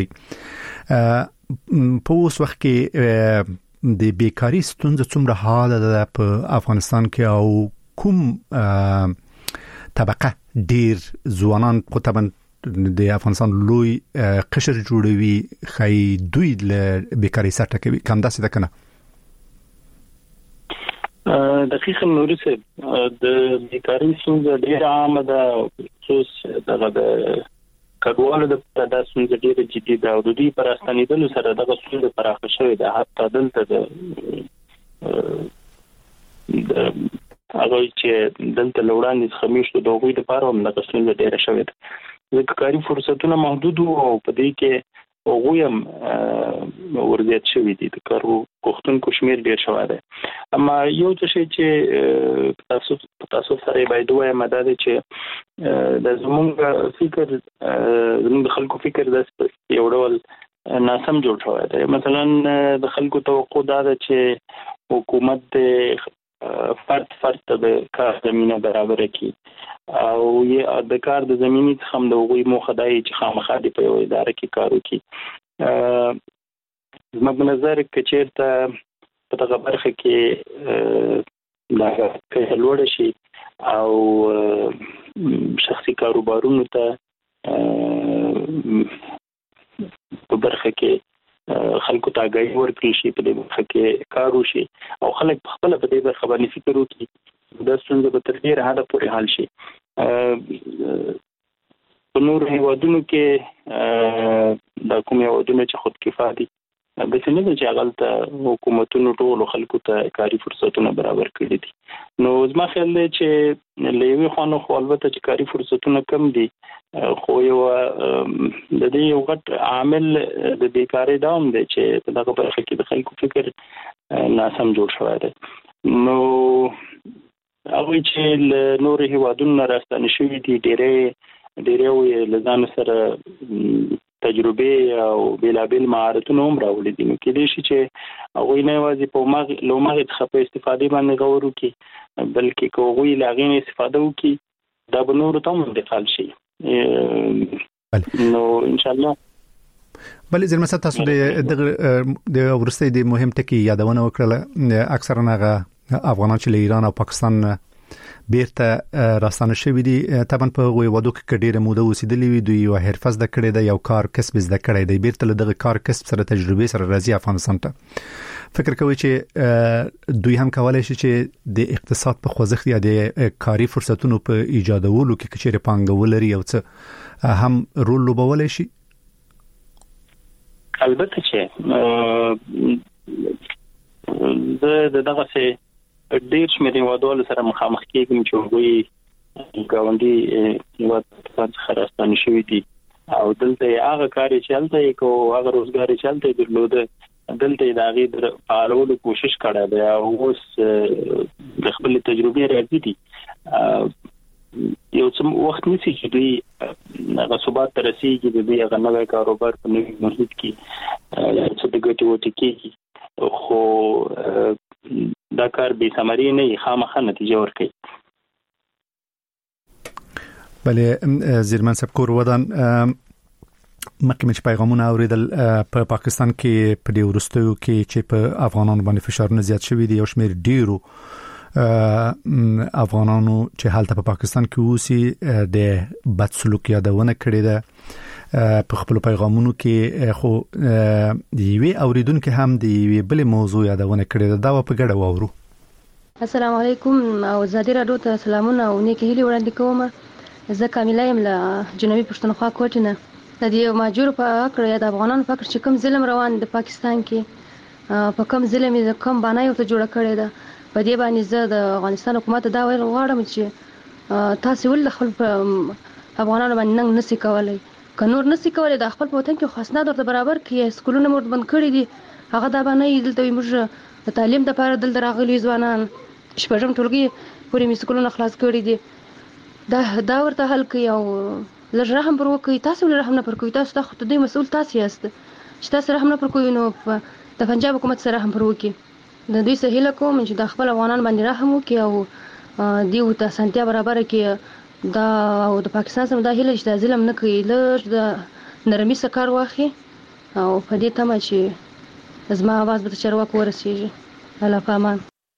مختوړی په اوس وخت کې د بیکاری ستونزه څومره حاله ده په افغانستان کې او کوم طبقه ډیر ځوانان قطبا د افغانستان لوی قشر جوړوي خای دوی له بیکاری سره ټکوي کوم داسې ده کنه؟ دقیقاً نوري صاحب د بیکاری څنګه ډیر عامه ده خصوص دغه د کډوالو د ستونزې ډیره جدي ده او د دې پر استنیدلو سره دغه ستونزه پراخه شوې ده. حتی دلته د هغه چې دلته لوړاندې خمیشتو د هغوی لپاره هم دغه ستونزه ډیره شوې ده. ځکه کاري فرصتونه محدود او په دې کې هغوی هم ورزیات شوي دي. د کار غوښتونکو شمېر ډیر شوی دی. اما یو څه چې تاسو سره باید ووایم دا دی چې د زموږ فکر زموږ د خلکو فکر د یو ډول ناسم جوړ شوی دی. مثلا د خلکو توقع دا ده چې حکومت د فرد د کار زمینه برابر کړي او د کار د زمینی څخه هم د هغوی موخه دی چې خامخا دې په یو اداره کې کار وکړي. زما په نظر که چېرته په دغه برخه کې دا کچه لوړه شي او شخصي کاروبارونو ته په برخه کې خلکو ته آګاهي ورکړل شي، په دې برخه کې کار وشي او خلک په خپله په دې برخه باندې فکر وکړي، دا ستونزه به تر ډېره حده پورې حل شي. په نورو هېوادونو کې دا کوم هېوادونه چې خودکفا دي داسې نه ده چې هغلته حکومتونو ټولو خلکو ته کاري فرصتونه برابر کړي دي. نو زما خیال دی چې له یوې خوا نه خو البته چې کاري فرصتونه کم دي، خو یو د دې یو غټ عامل د بیکارۍ دا هم دی چې په دغه برخه کې د خلکو فکر ناسم جوړ شوی دی. نو هغوی چې له نورو هېوادونو نه راستانه شوي دي ډېری یې له ځان سره تجربه او بېلابېل مهارتونه هم راوړي دي. نو کېدای شي چې هغوی نه یوازې له هماغې څخه په استفادې باندې غور وکړي، بلکې که هغوی له هغې نه استفاده وکړي دا به نورو ته هم انتقال شي. نو انشاءالله بلې زلمه صاحب تاسو د وروستۍ د مهم ټکي یادونه وکړله. اکثرا هغه افغانان چې له ایران او پاکستان بیرته راستانه شوي دي، طبعا په هغوی وادو کې ډېره موده اوسېدلي وي، دوی یو حرفه زده کړې ده، یو کار کسب زده کړی دی، بیرته له دغه کار کسب سره تجربې سره راځي افغانستان ته. فکر کوي چې دوی هم کولای شي چې د اقتصاد په خوځښت یا د کاري فرصتونو په ایجادولو کې چیرې پانګه ولري او څه هم رول لوبولی شي؟ البته چې زه د دغسې ډېر شمېر هېوادوالو سره مخامخ کېږم چې هغوی ګاونډي هېواد څخه راستانه شوي دي او دلته یې هغه کار چې هلته یې کو هغه روزګار چې هلته یې درلوده دلته یې د هغې د فعالولو کوشش کړی دی او اوس د خپلې تجربې راځي دي. یو څه وخت نیسي چې دوی هغه ثبات ته رسېږي، د دوی هغه نوی کاروبار په نوي محیط کې یو څه د ګټې وټې کېږي، خو دا کار بې ثمرې نه وي، خامخا نتیجه ورکوي. بله زیرمن صاحب کور ودان مخکې چې پیغامونه اوریدل په پاکستان کې په دې وروستیو کې چې په افغانانو باندې فشارونه زیات شوي دي، یو شمېر ډیرو افغانانو چې هلته په پاکستان کې اوسي د بد سلوک یادونه کړې ده په خپل پیغامونو کې، خو د یوې اوریدونکو هم د یوې بلې موضوع یادونه کړې ده، دا په ګډه واورو. السلام علیکم او زادی راډیو ته سلامونه او نیکې هیلې وړاندې کوم. زه کامله یم له جنوبي پښتونخوا کوټې نه. د دې مهاجرو په اړه یا د افغانانو په اړه چې کوم ظلم روان د پاکستان کې، په کوم ظلم یې کوم بانه یو ته جوړه کړې ده په دې باندې زه د افغانستان حکومت دا ویل غواړم چې تاسو ول خپل افغانانو باندې ننګ نسی کولای که نور نسی کولای د خپل وطن کې خاصنه درته برابر کې سکولونه مور بند کړی دي هغه دا باندې دلته موږ د تعلیم لپاره دلته راغلي ځوانان شپږم ټولګي پورې می سکولونه خلاص کړی دي دا ورته حل کوي او لږ رحم پر وکړي تاسو له رحم نه پر کوي تاسو ته خدای مسؤل تاسو یاست چې تاسو رحم نه پر کوي نو د پنجاب حکومت سره رحم پر وکړي د دوی سهیله کوم چې د خپل افغانان باندې رحم وکړي او دیو ته سنتیا برابر کړي دا او د پاکستان سره د هیله چې ظلم نه کوي لږ د نرمي سکار واخی او په دې تمه چې زما आवाज به چرواک ورسیږي الله پامان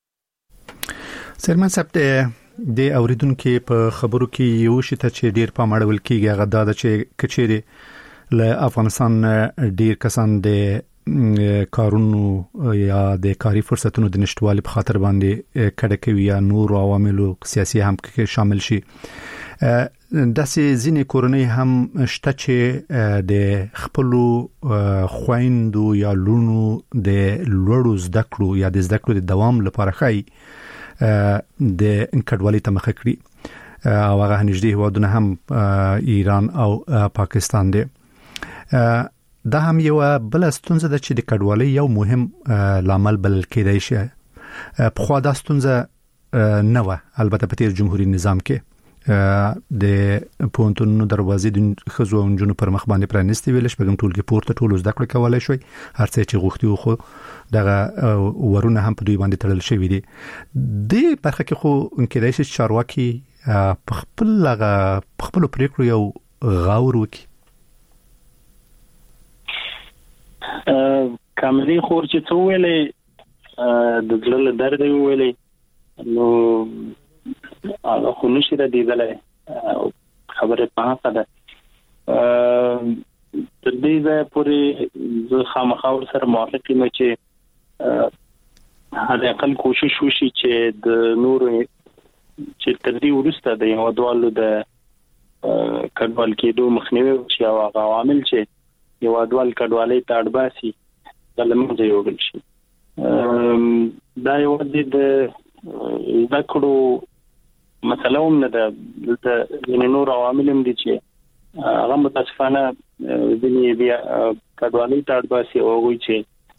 سرمن صاحب د اوریدونکو په خبرو کې یو شی ته چې ډیر پامړول کیږي هغه دا چې کچېره له افغانستان ډیر کسان د کارونو یا د کاری فرصتونو د نشټوالي په خاطر باندې کډه کوي یا نور عواملو سیاسي هم کې شامل شي داسې ځینې کورنۍ هم شته چې د خپل خويندو یا لونو د لوړو زده کړو یا د زده کړو د دوام لپاره خای د انکډوالي تمخه کړی او هغه نږدې هوادونه هم ایران او پاکستان دي دا هم یو بل ستونزه ده چې د کډوالۍ یو مهم لامل بلل کېدای شي په خوا د ستونزه نه و البته په تیر جمهوریت نظام کې د پونتونو دروازې د خزو او جنونو پر مخ باندې پرانستې ویل شپږم ټولګي پورته ټول زده کړې کولای شوی هر څه چې غوښتي خو دغه ورونه هم په دوی باندې تړل شوی دي د برخه کې خو انکدای شي چارواکي په خپل پریکړو یو غاور وکي کامري خور چې څو ویلې د ځل درد ویلې نو هغه خو نشي را دیدلای خبره په هغه ده تر دې ځای پورې زه خامخاور سره موافق یم چې هغه اقل کوشش وشي چې د نور چې تر دې ورسته د یو ډول د کډوال کېدو مخنیوي چې هغه عوامل چې یو ډول کډوالۍ ته اړباسي د لمنځه یوړل شي دا یو د ذکرو مثلا هم نه ده د نور عوامل هم دي چې هغه متاسفانه ځینې بیا کډوالۍ ته اړباسي او وایي چې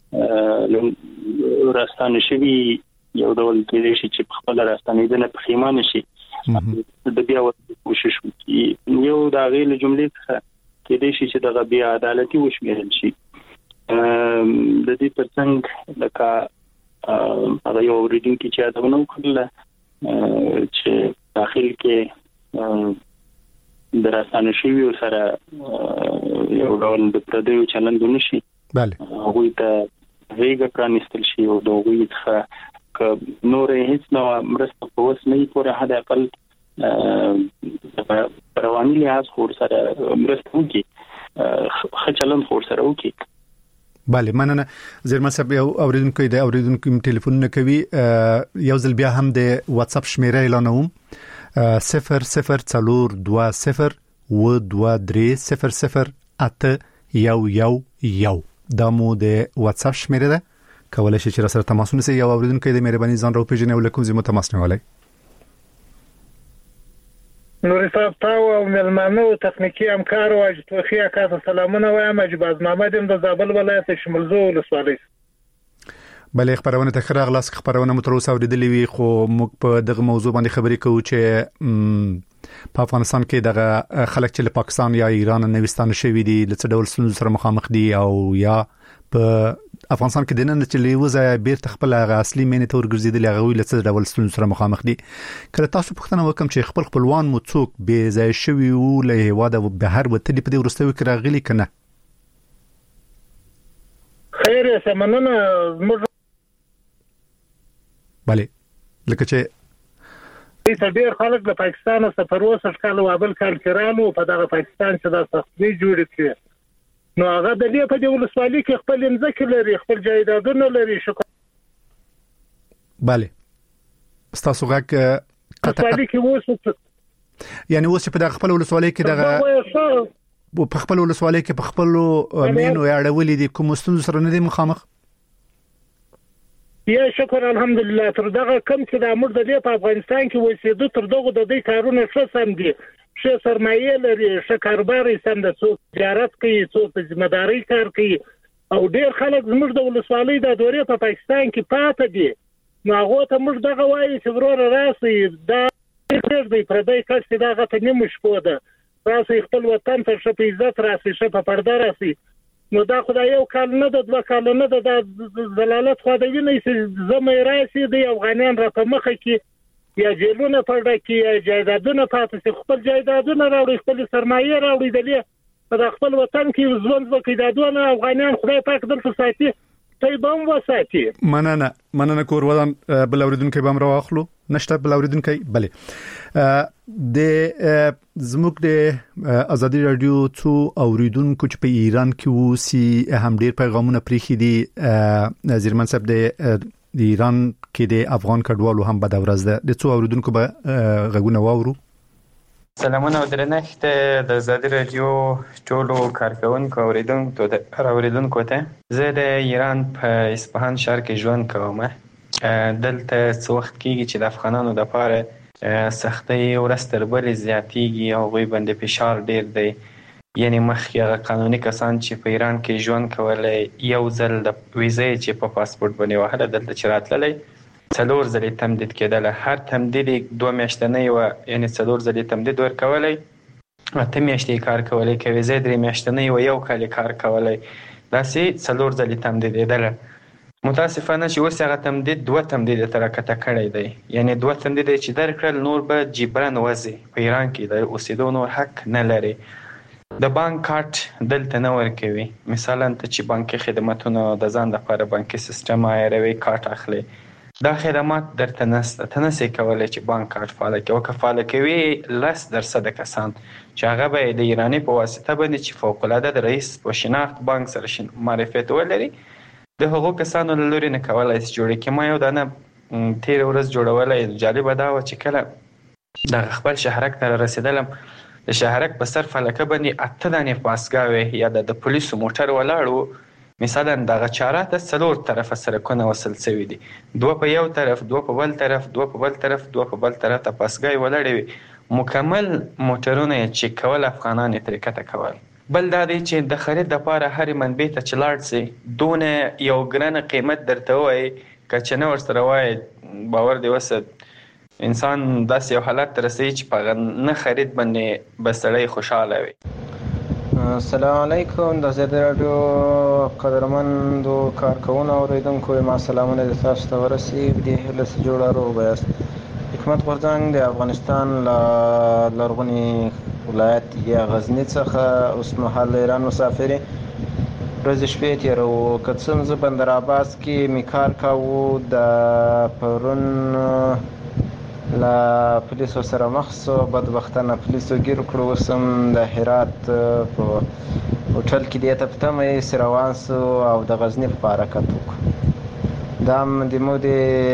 راستانه شوی یو ډول کېږي چې خپل راستانه دې نه پښیمانه شي د بیا کوشش وکړي یو دا غیر جملې کې دې شي چې د بیا عدالتي وشمیرل شي د دې ترڅنګ لکه هغه یو ریډینګ کې چې دا ونه کړل چې داخل کې دراسانه شوی او سره یو ډول د پردیو چلند ونشي bale هغه ته ویګه پرانستل شي او دوی څخه ک نور هیڅ نو مرسته کوس نه پورې هدا خپل رواني لحاظ خور سره مرسته وکي خچلن خور سره وکي bale مننه زرمن صاحب اوریدونکو د اوریدونکو ټلیفون نه کوي یو ځل بیا هم د واتس اپ شمیره اعلانوم 002023000811 دا مو د واتس اپ شمیره ده کولای شئ چې را سره تماس ونیسئ یا اوریدونکو د مهرباني ځان راو پیژنئ ولکم زمو تماس نیولای نور صاحب تاسو او ملمنو تخنیکی همکار او اجتماعي کارو سلامونه وایم اجباز محمد د زابل ولایت شمولزو ولسوالۍ بلې خبرونه ته خره غلاس خبرونه متروسه اوریدلې وي خو موږ په دغه موضوع باندې خبرې کوو چې په افغانستان کې دغه خلک چې له پاکستان یا ایران نوستان شوی دي د څه ډول ستونزو سره مخامخ دي او یا په افغانستان کې د نن چې لیوزه بیرته خپل اصلي مینه تور ګرځیدل هغه ویل څه ډول ستونزو سره مخامخ دي کله تاسو پوښتنه وکم چې خپل خپلوان مو څوک به ځای شوی او له هواده بهر وتلی په دې ورستوي کې راغلي کنه خیر سمنه bale لکه چې دې ډېر خلک د پاکستان سفرو سره وابل کال کړهلو په دغه پاکستان چې د سختي جوړ کړي نو هغه د دې په دې ولسوالۍ کې خپل ځمکه لري خپل جایدادونه لري شو bale تاسو غاک ولسوالۍ کې وسو یعنی اوس په دغه خپل ولسوالۍ کې دغه په خپل ولسوالۍ کې په خپل مینو یاړولې دي کوم ستونزې سره نه دي مخامخ یا شکر الحمدلله تر دغه کم چې د امر د په افغانستان کې وسیدو تر دغه د دې کارونه ښه سم دي ښه سرمایه لري ښه کاروبار یې سم د څوک تجارت کوي څوک ذمہداري کار کوي او ډیر خلک زموږ د ولسوالۍ د دورې په پاکستان کې پاتې دي نو هغه ته موږ دغه وایي چې ورور راسي دا ډېر دی پردی کس چې دغه ته نیمه شپه ده راسي خپل وطن ته ښه په عزت راسي ښه په پرده راسي نو دا خدای یو کال نه د 2 کال نه د زلالت خو د ویني چې زمې راسي د افغانان را په مخه کې یا جیلونه پرده کې یا جایدادونه پاتې خپل جایدادونه راوړي خپل سرمایه راوړي د خپل وطن کې ژوند وکړي د دوه افغانان خدای پاک دلته ساتي ته به وساتي مننه کور ودان بل اوریدونکو به امر واخلو نشته بل اوریدونکو بله د زموږ د ازادي رادیو څو اوریدونکو چې په ایران کې وسی هم ډیر پیغامونه پریخي دي زیرمن صاحب د ایران کې د افغان کډوالو هم بد ورځ ده د څو اوریدونکو به غږونه واورو سلامونه او درنښت د ازادي رادیو ټولو کارکونکو اوریدونکو ته زه د ایران په اصفهان شهر کې ژوند کوم دلته څو وخت کېږي چې د افغانانو د پاره سختي ورځ تر بلې زیاتېږي او غوی باندې فشار ډیر دی یعنی مخکې قانوني کسان چې په ایران کې ژوند کولای یو ځل د ویزې چې په پاسپورت باندې وهله دلته چې راتللی 4 ځلې تمدید کېدله هر تمدید 2 میاشتنۍ و یعنی 4 ځلې تمدید ورکولی 8 میاشتې کار کولی که ویزې 3 میاشتنۍ و 1 کال کار کولی داسې 4 ځلې تمدیدېدله متاسفانه چې اوس هغه تمدید 2 تمدید تر راکته کړی دی یعنی 2 تمدید چې درکړل نور به جبران وځي په ایران کې د اوسېدو نور حق نه لري د بانک کارت دلته نه ورکوي مثلا ته چې بانکي خدماتونه د ځان لپاره بانکي سیستم عیاروي کارت اخلي دا خدمات درته نشته ته نسې کولی چې بانک کارت فعاله کوي او که فعاله کوي 10% کسان چې هغه به د ایراني په واسطه باندې چې فوق‌العاده د رئیس په شناخت بانک سره معرفت ولري د هغو کسانو له لوري نه کولی شي جوړې کړي ما یو دانه تېره ورځ جوړولی جالبه دا وه چې کله دغه خپل شهرک ته رسېدلم د شهرک په سر فلکه باندې 8 دانې پاسګاوې یا د پولیسو موټر ولاړ و مثلا دغه چاره ته 4 طرفه سرکونه وصل شوي دي 2 په یو طرف 2 په بل طرف 2 په بل طرف 2 په بل طرف ته پاسګاوې ولاړې وي مکمل موټرونه یې چک کول افغانان یې ترې کته کول بل دا دی چې د خرید دپاره هرې منبع ته چې لاړ سي دونه یو ګرانه قیمت درته ووایي که چې نه ورسره وایي باور دی اوسه انسان داسې یو حالت ته رسوي چې په هغه نه خرید باندې به سړی خوشحاله وي السلام علیکم د ازادي رادیو قدرمندو کارکونو اوریدونکو ما سلامونه د تاسو ته ورسیږي د هیله څخه جوړه روغ یاست حکمت غورځنګ د افغانستان لرغوني ولایت یا غزنی څخه اوس مهال ایران مسافر ورځ شپې تېرو که څه هم زه بندر عباس کې می کار کاوه د پرون له پولیسو سره مخ شو بدبختانه پولیسو ګیر کړو اوس هم د هرات په هوټل کې دې ته په تمه یې روان سو او د غزني په حرکت وکړو دا هم د مو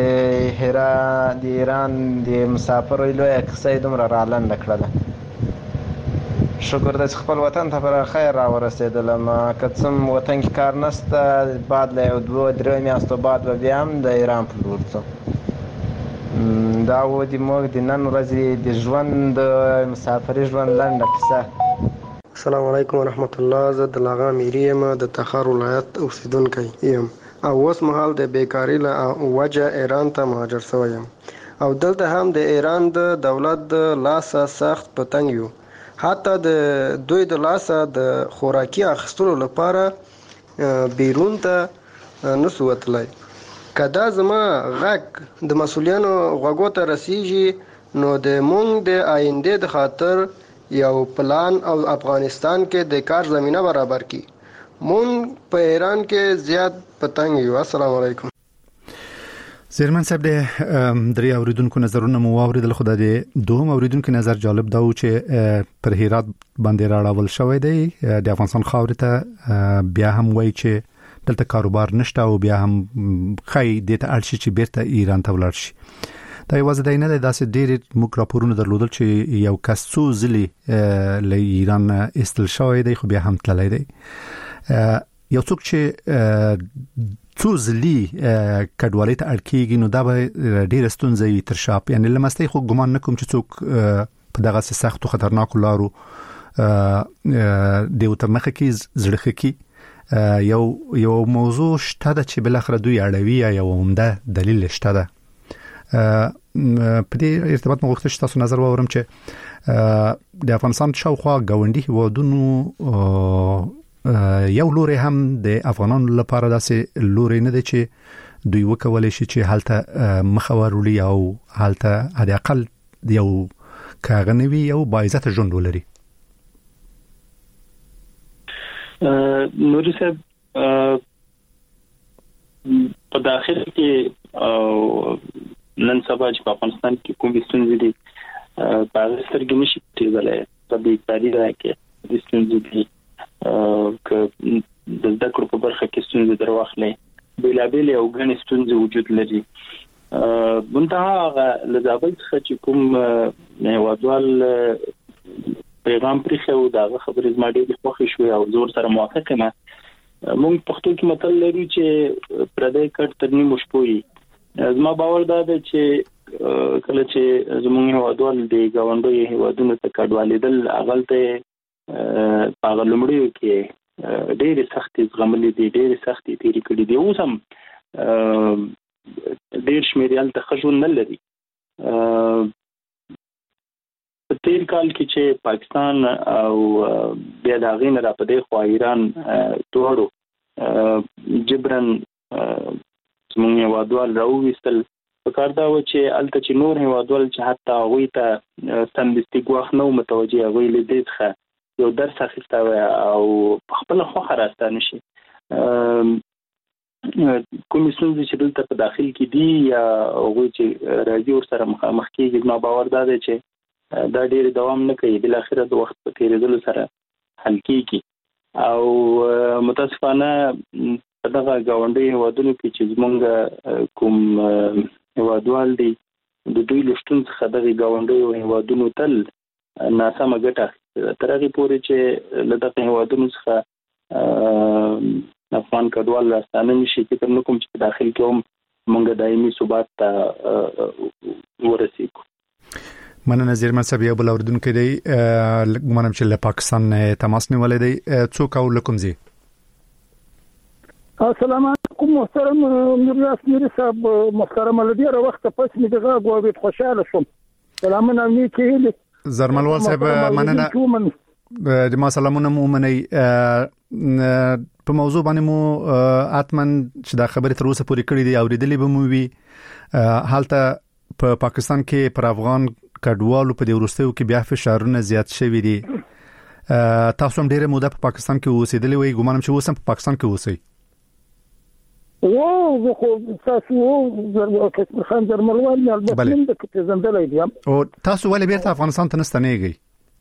د ایران د مسافرو لویه کیسه یې دومره رالنډه کړله شکر د خپل وطن ته پر خیر را ورسېدلم که څه هم وطن کې کار نشته بعد له 2-3 میاشتو بعد به بیا هم د ایران په لور ځم دا و د موږ د نن ورځې د ژوند مسافري ژوند لنډه کیسه السلام علیکم ورحمت الله زه د لاغا میری یم د تخار ولایت اوسیدونکی یم او اوس مهال د بیکاری له وجه ایران ته مهاجر شوی یم او دلته هم د ایران د دولت د لاسه سخت په تنګ یو حتی د دوی د لاسه د خوراکي اخیستلو لپاره بیرون ته نسو وتلی که دا زما غږ د مسؤلیانو غوږو ته رسیږي نو د مونږ د آینده د خاطر یو پلان او افغانستان کې د کار زمینه برابر کی مونږ په ایران کې زیات پتنګ یو السلام علیکم زیرمن صاحب د درې اوریدونکو نظرونه مو واوریدل خو د دوهم اوریدونکو نظر جالب دا و چې پر هرات باندې راړول شوی دی د افغانستان خاورې ته بیا هم وایي چې دلته کاروبار نشته او بیا هم خی د ته اړ شي چې بیرته ایران ته ولاړ شي دا یوازې دی نه دی داسې ډېر موږ راپورونه درلودل چې یو کس څو ځلې له ایران ایستل شوی دی خو بیا هم تللی دی یو څوک چې څو ځلي کډوالۍ ته اړ کېږي نو دا به ډېر ستونزې وي تر شا. یعنی لمستې خو ګمان نکوم چې څوک په دغه سخت او خطرناک لارو د وته مخه کې زړه کې یو موضوع شته چې بل اخر دوی اړوي یا عمده دلیل شته ده. په دې ارتباط مو غوښتل چې تاسو نظر واورم چې د افغانستان شاوخوا غونډي هیوادونو یو لوري هم د افغانانو لپاره داسې لوري نه دي چې دوی وکولای شي چې حالته مخاورولي او حالته هدا اقل یو کاغنوي یو باعزت ژوند ولري. نوري صاحب په داخل کې نن سبا چې په افغانستان کې کوم ستونزې دي په سترګې نشي تیرولای په دې تاریخ کې د ستونزې دي که د زده کړو په برخه کې ستونزې درواخلې بېلابېلې او ګڼې ستونزې وجود لري. منتها له زابل څخه چې کوم هیوادوال پیغام پرېښی و د هغه خبرې زما ډېرې خوښې شوې او زه ورسره موافق یم. موږ پښتو کې متل لرو چې پردی کټ تر نیمو شپو وي. زما باور دا ده چې کله چې زموږ هیوادوال د ګاونډیو هیوادونو ته کډوالېدل هغلته په لومړیو کې ډېرې سختې زغملې دي ډېرې سختې تېرې کړې دي. اوس هم ډېر شمېر یې هلته ښه ژوند نه لري. په تېر کال کې چې پاکستان او بیا د هغې نه را په دې خوا ایران دواړو جبرن زموږ هیوادوال راوویستل. پکار دا و چې هلته چې نور هیوادوال چې حتی هغوی ته سمدستي ګواښ نه و متوجه هغوی له دې څخه یو درس اخیسته او په خپله خوښه راستانه شي. کومې ستونزې چې دلته په داخل کې دي یا هغوی چې راځي ورسره مخامخ کېږي زما باور دا دی چې دا ډېر دوام نه کوي بالاخره د وخت په تېرېدلو سره حل کېږي. او متاسفانه په دغه ګاونډیو هیوادونو کې چې زموږ کوم هیوادوال دي د دوی له شتون څخه دغه ګاونډیو هیوادونو تل ناسمه ګټه تر هغې پورې چې له دغه هیوادونو څخه افغان کډوال راستانه نشي فکر نه کوم چې په داخل کې هم موږ دایمي ثبات ته ورسېږو. مننه زیرمن صاحب یو بل اوریدونکی دی ګمانم چې له پاکستان تماس نیولې دی. څوک او لکم زی السلام علیکم محترم میراث نوري صاحب محترم لدی را وخت پس می دغه غوډ خوشاله شوم. سلامونه نیکی زرملوال صاحب مننه د ما سلامونه مو منئ. په موضوع باندې مو اتمن چې دا خبره تر اوسه پورې کړې دي اوریدلې به مو وي. حالته په پاکستان کې پر افغان کډوالو په دې ورستیو کې بیا فشارونه زیات شوي دي. تاسو هم ډېره موده په پاکستان کې اوسېدلې وئ ګومانم چې اوس هم په پاکستان کې اوسئ. زه خو تاسو خان زرملوال نه البته من د پیژندلای دي. او تاسو ولې بیرته افغانستان ته نستنیږئ؟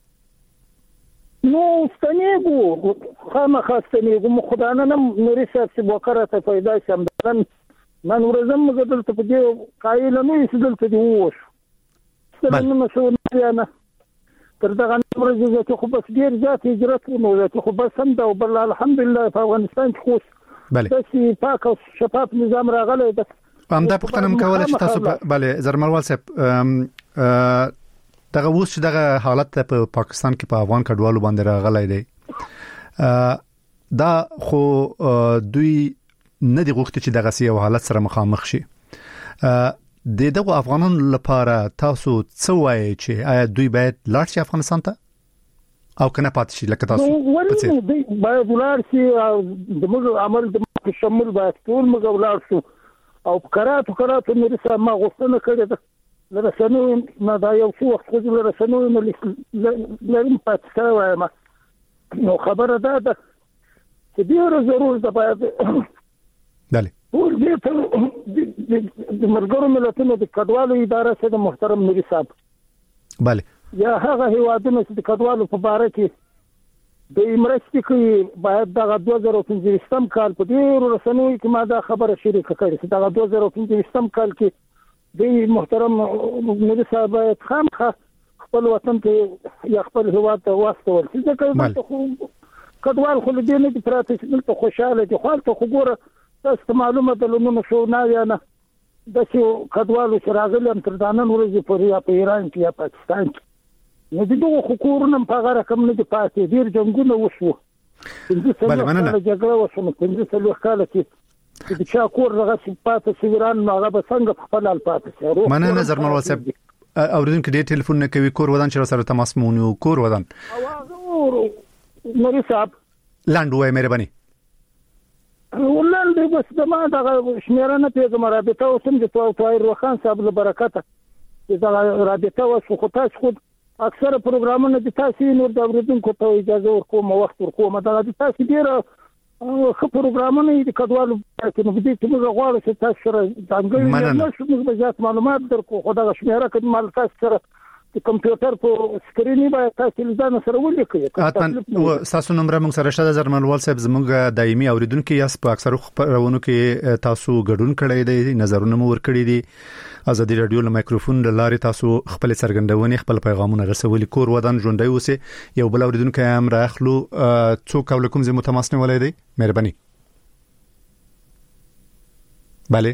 نو ستنیږو خامخا ستنیږو خدای نه نوري صاحب چې وکړه ته پیدا شم نن ورځم زه دلته په دې قایل نه یې دلته دی وښ ستنه نشو نه تر دغه ورځې چې خو بس ډیر ذات هجرت نو چې خو بس هم دا بل الحمدلله په افغانستان کې خو بله پاک او شفاف نظام راغلی ده. همدا پوښتنه کوله چې تاسو بله زرملوال صاحب دغه اوس چې دغه حالت په پاکستان کې په افغان کډوالو باندې راغلی دی دا خو دوی نه دی غوښتي چې دغه یو حالت سره مخامخ شي. د دغه افغانانو لپاره تاسو څه وایي چې آیا دوی باید لاړ شي افغانستان ته او کنه پاتې شي لکه تاسو ولې باید لاړ شي او د موږ عمل د شمول باید ټول موږ لاړ شو او کراتو مې سره ما غوښتنه کړې ده لرسنو نه دا یو څو وخت خو لرسنو نه لرم پاتې وایم نو خبره ده چې ډیره ضرورت ده باید دالي ټول دې د مرګرو ملتونو د کډوالو اداره سره د محترم نوري صاحب bale یا هغه هیوادونه چې د کډوالو په باره کې د مرستې کوي باید دغه 2015 کال په ډیرو رسنیو کې ما دا خبره شریکه کړې چې دغه 2015 کال کې د محترم نوري صاحب خامخا خپل وطن ته یا خپل هیواد ته واستول چې ځکه خو کډوال خو دې نه دي پراته چې دلته خوشاله دي خو ته خو ګوره تاسو معلومه ده لونو شو نه یا نه د چې کډوالو چې راغلي هم تر دا نن ورځې پورې یا په ایران کې یا پاکستان کې نو دغه خو کورونه په هغه رقم نه دي پاتې ډېر جنګونه وشو بله مننه جګړه وشو نو 15 کال کې چې چا کور دغه پاتې سیران نو هغه به څنګه په خپل حال پاتې شي مننه زرمل واسب اوریدونکو دې ټلیفون نه کوي کور ودان چې سره تماس مونږ کور ودان نوري صاحب لاندې وای مهرباني ولل دې بس د ما دغه شمیرانه پیغام رابطه اوسم د طاهر وخان صاحب له برکته چې دا رابطه وسو خو تاسو خود اکثر پروګرامونه د تاسو نور د اوریدونکو ته اجازه ورکوم وخت ورکوم دا د تاسو ډیر خو پروګرامونه د کډوالو کې نو دې چې موږ غواړو چې تاسو سره ځانګړي نه شو موږ به ځات معلومات درکو خو دا شمیره کې مال تاسو سره د کمپیوټر په سکرین باندې تاسو لزان سره ولیکئ او تاسو نمبر موږ سره شته زرمنوال صاحب زموږ دایمي اوریدونکو یاس په اکثرو خبرونو کې تاسو ګډون کړی دی نظرونه مو ور کړی دي ازادي رادیو له مایکروفون د لارې تاسو خپل څرګندونې خپل پیغامونه رسولي کور ودان ژوندۍ اوسه یو بل اوریدونکو هم راخلو څوک کوم زمو تماس نه ولای دی مهرباني bale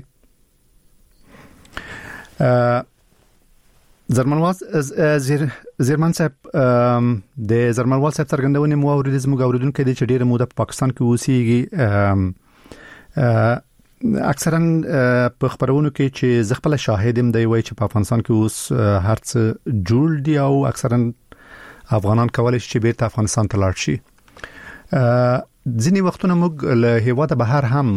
زرمان صاحب د زرمنوال صاحب څرګندونې مو اوریدل زموږ اوریدونکو د چډیر موده په پاکستان کې اوسېږي اکثرا په خبرونو کې چې زغپل شاهدم دی وای چې په افغانستان کې اوس هرڅ جوړ دی او اکثرا افغانان کولای شي چې بیرته افغانستان ته لاړ شي ځینې وختونه موږ له هیواده بهر هم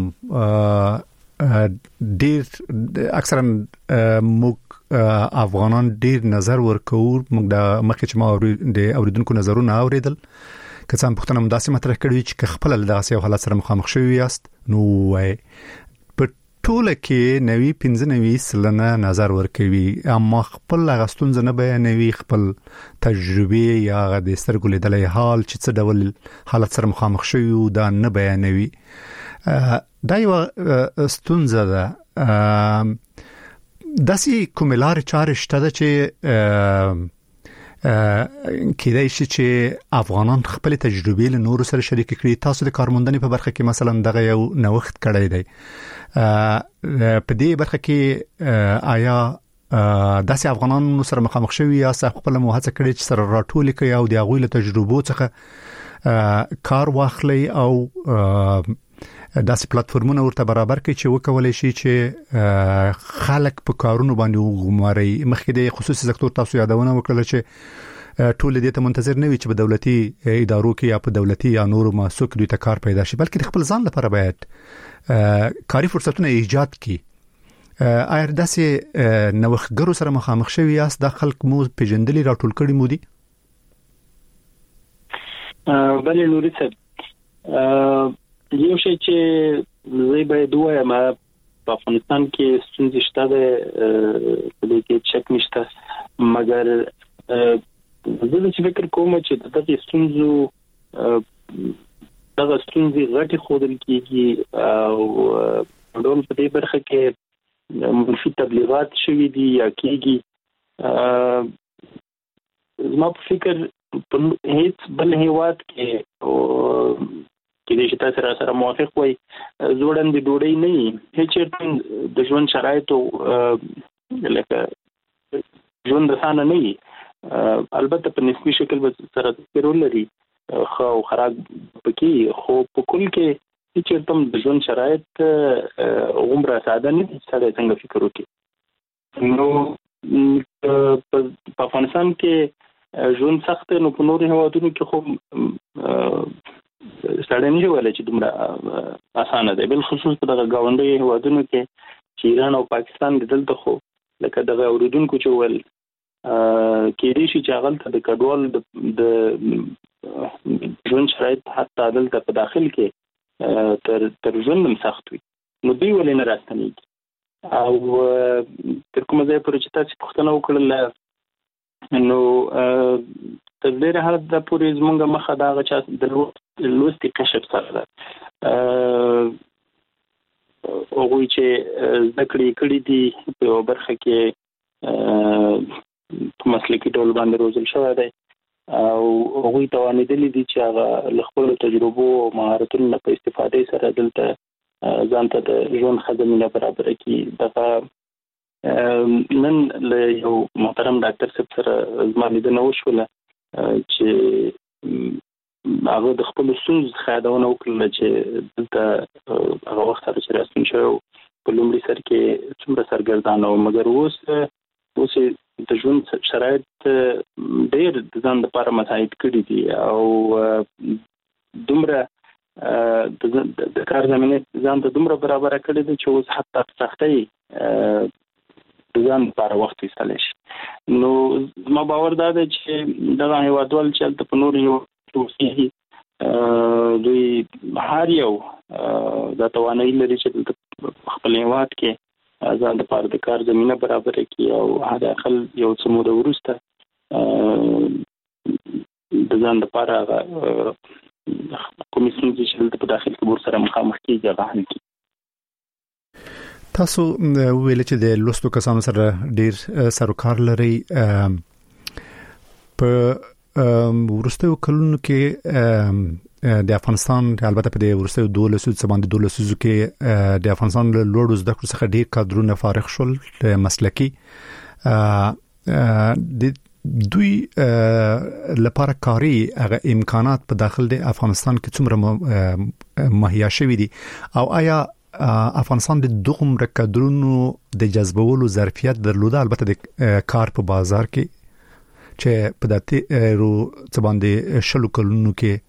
ډیر اکثرا موږ افغانان ډیر نظر ورکو موږ د مخکې چې ما د اوریدونکو نظرونه اوریدل که څنګه پښتنه مداسه مطرح کړی چې خپل له داسې حالت سره مخامخ شوی یاست نو په ټوله کې نوی 95 سلنه نظر ورکوي اما خپل غستون نه بیانوي خپل تجربه یا د سترګو لیدلې حال چې څه ډول حالت سره مخامخ شوی او دا نه بیانوي دا یو ستونزه ده داسې کوملار چارې شته چې کېدای شي چې افغانان خپل تجربې له نورو سره شریک کړي تاسو د کارموندنې په برخه کې مثلا دغه یو نوښت کړی دی په دې برخه کې آیا داسې افغانان سره مخامخ شوي یا خپل مو هڅه کړې چې سره راټول کړي او د هغوی له تجربو څخه کار واخلي او داسې پلیټفارمونه ورته برابر کړي چې وکولای شي چې خلک په کارونو باندې وګماري مخکې د خصوصي سکتور تاسو یادونه وکړه چې ټول دې ته منتظر نه وي چې په دولتي ادارو کې یا په دولتي یا نورو مؤسسو کې دوی ته کار پیدا شي بلکې خپل ځان لپاره باید کاري فرصتونه ایجاد کړي آیا داسې نوښتګرو سره مخامخ شوي یاست د خلک مو پیژندلي راټول کړي مو دي بلې نوري صاحب یو شی چې زه باید وایم په افغانستان کې ستونزې شته د دې کې چک نشته مګر زه چې فکر کوم چې دغه ستونزې غټي خودل کېږي او ډول په دې برخه کې منفي تبلیغات شوي دي یا کېږي زما په فکر په هیڅ بل هیواد کې چې تاسو سره موافق وي زوړند ډوډۍ نه هیڅ د ژوند شرایطو لکه ژوند سانه نه البته په نسبی شکل به سره ترول لري خو خراب پکې خو په کل کې چې تم د ژوند شرایط عمره ساده نه سره څنګه فکر وکړي نو په افغانستان کې ژوند سخت نو په نورو هیوادونو کې خو سړی نه ویل چې دومره اسانه ده بل خصوص په دغه گاونډي هیوادونو کې چې ایران او پاکستان دلته خو لکه دغه اوریدونکو چې ول کې دي چې هغه د کډوال د ژوند شرایط حتی دلته په داخل کې تر ژوند هم سخت وي نو دوی ولې نه راستنیږي او تر کومه ځای پورې چې تاسو پوښتنه وکړل نو تر ډېره حد د پورې زمونږ مخه دا هغه چې د لوستي کشف سره ده هغوی چې زده کړې دي په یوه برخه کې په مسلکي ډول باندې روزل شوی دی او هغه توانیدلې دي چې هغه له خپل تجربو او مهارتونو په استفادې سره دلته ځان ته د ژوند خدمت برابر کړي. دغه نن له یو محترم ډاکټر صاحب سره زما لیدنه وشوله چې هغه د خپل سوز خیادونه وکړل چې دلته هغه وخت سره چې راستون شو په لومړي سر کې څومره سرګردانه او مګر اوس د ژوند شرایط ډېر د ځان لپاره متحد کړي دي او دومره د کار زمینه ځان ته دومره برابر کړي دي چې اوس حتی سختۍ د ځان لپاره وخت ایستلی شي. نو زما باور دا دی چې دغه هېوادوال چې هلته په نورو هېوادونو اوسېږي دوی هر یو دا توانایي لري چې دلته خپل هېواد کې ځان لپاره د کار زمینه برابر کړي او حد اقل یو څه موده وروسته د ځان لپاره کومې ستونزې چې دلته په داخل کې ورسره مخامخ کېږي هغه حل کړي. تاسو ویل چې د لوستو کسانو سره ډیر سروکار لري. په ورستیو کلونو کې د افغانستان البته په د ورستیو 12 کې د افغانستان له لوړو زده کړو څخه ډیر کادرونه فارغ شول مسلکي. د دوی لپاره کاری هغه امکانات په داخل د افغانستان کې څومره مهیا شوي دي او آیا افغانستان د دومره کادرونو د جذبولو ظرفیت درلوده البته د کار په بازار کې چې په داتې رو څباندې شلو کلونو کې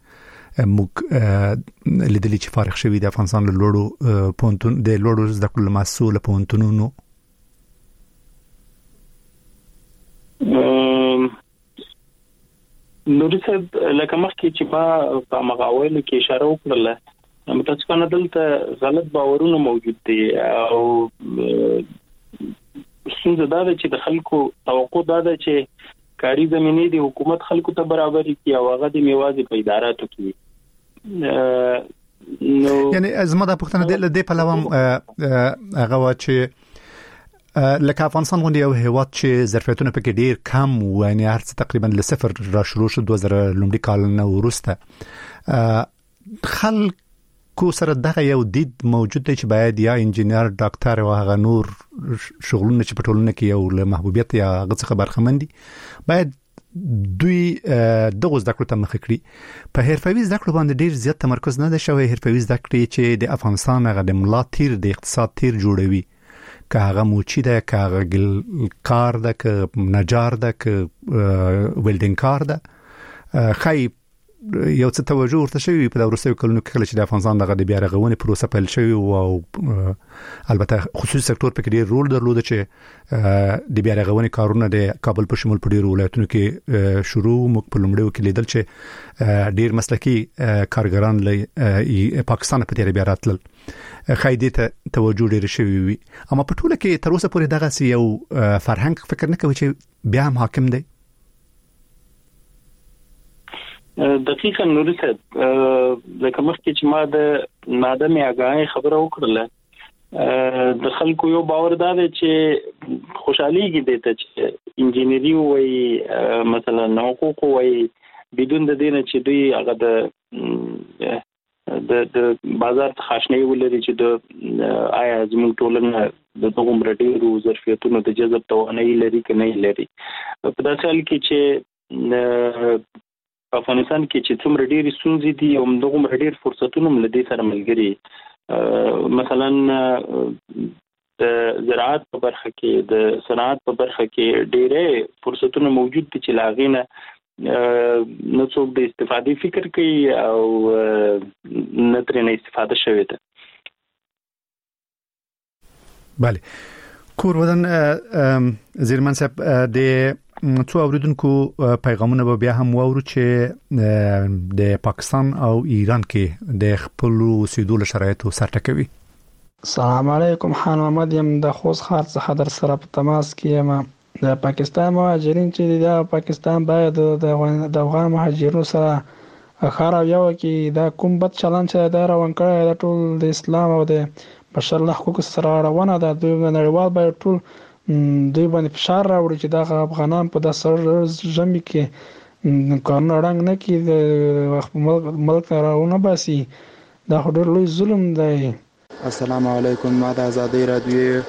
موږ لیدلی چې فارغ شوی د افغانستان له لوړو پونتون د لوړو زده کړو مسؤل پونتونونو نوري صاحب لکه مخکې چې ما په مقاولو کې اشاره وکړله متاسفانه دلته غلط باورونه موجود دي او څنګه دا چې د خلکو توقع دا ده چې کاری زمینه د حکومت خلکو ته برابر کی او هغه د میوازي په اداراتو کې نو یعنی ازما د پښتنه د په لوم هغه وا چې لکه افغانستان غونډه یو هیواد چې ظرفیتونه پکې ډیر کم و یعنی هر څه تقریبا له صفر را شروع شو 2000 لومړي کال نه ورسته خلکو سره دغه یو دید موجود دی چې باید یا انجینر ډاکټر او هغه نور شغلونه چې په ټولنه کې یو له محبوبیت یا هغه څخه برخمندي باید دوی دغه زده کړو ته مخ کړي. په حرفوي زده کړو باندې ډیر زیات تمرکز نه دی شوی. حرفوي زده کړې چې د افغانستان هغه د ملا تیر د اقتصاد تیر جوړوي که هغه موچی ده که هغه کار ده که نجار ده که ویلډینګ کار ده خی یو څه توجه ورته شوی په دورسته کلونو کې چې د افغانستان دغه د بیا رغونې پروسه پیل شوی او البته خصوصي سکتور په کې ډیر رول درلود چې د بیا رغونې کارونه د کابل په شمول په ډیر ولایتونو کې شروع موږ په لومړیو کې لیدل چې ډیر مسلکي کارګران له پاکستان په تیر بیا راتلل خایدې ته توجه ډیر شوی وي اما په ټوله کې تر اوسه پورې دغه یو فرهنګ فکر نه کوي چې بیا هم حاکم دی. دقیقاً نوري صاحب لکه مخکې چې ما د نادمې آگاهی خبره وکړله د خلکو یو باور دا دی چې خوشحاليږي دی ته چې انجینری وای مثلا حقوق وای بدون د دینه چې دوی هغه د بازار خاصنی ولري چې د آیا زموږ ټولنه د دغه مرډیرو ظرفیتونو د جذب توانایي لري که نه لري. په داسې حال کې چې افغانستان کې چې څومره ډېری ستونزې دي او دغه ډېر فرصتونه هم له دې سره ملګري مثلا د زراعت په برخه کې د صنعت په برخه کې ډېرې فرصتونه موجود دي چې لاغینه نه څوک د استفادې فکر کوي او نه ترې نه استفاده شوی ده. بله کور ودان زیرمن صاحب د څو اوریدونکو پیغامونه به بیا هم وورو چې د پاکستان او ایران کې د خپل اوسېدو شرایطو سرټکوي. السلام علیکم خان محمد یم د خوست ښار څخه در سره په تماس کې یم. د پاکستان مهاجرین چې د پاکستان باید د افغان مهاجرینو سره خار او یو کې دا کوم بد چلند چې دا روان کړی د ټول د اسلام او د بشر له حقوق سره روانه ده دوی نړیوال باید ټول دوی باندې فشار راوړي چې دا افغانان په داسې ژمي کې قانون رنګ نه کی د وخت ملک راونه باسي دا ډېر لوی ظلم دی. السلام علیکم. ما د ازادي رادیو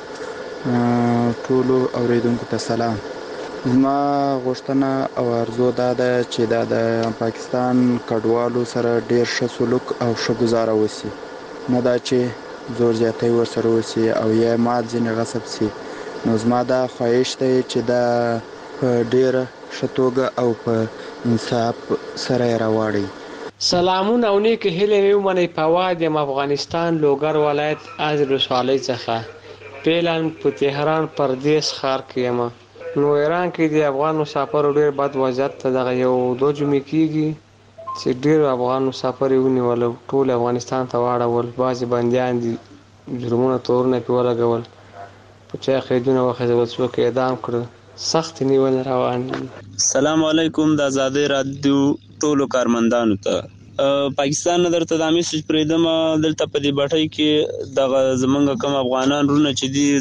ټولو اوریدونکو ته سلام. زما غوښتنه او ارزو دا ده چې دا د پاکستان کډوالو سره ډیر ښه سلوک او ښه گزاره وسی، نه دا چې زور زیاتی ورسره وسی او یا مال ځینې غصب سي. نو زما دا خواهش دی چې دا په ډیره ښه توګه او په انصاف سره یې راواړي. سلامونه او نیکې هیلې ومنئ. فواد یم، افغانستان لوګر ولایت از ولسوالۍ څخه. فعلا په تهران پردیس ښار کې یم. نو ایران کې د افغان مسافرو ډیر بد وضعیت ته دغه یو 2 جمعې کېږي چې ډیر افغان مسافر یې ونیول، ټول افغانستان ته واړول. بعضې بندیان دي جرمونه تورونه پرې ولګول، په چا قیدونه وخېژول، څوک یې اعدام کړه. سخت نیولې روان دي. السلام علیکم. د ازادي رادیو ټولو کارمندانو ته پاکستان نه درته دا میسج پرېږدم، دلته په دې بټۍ کې دغه زمونږ کوم افغانان رونه چې دي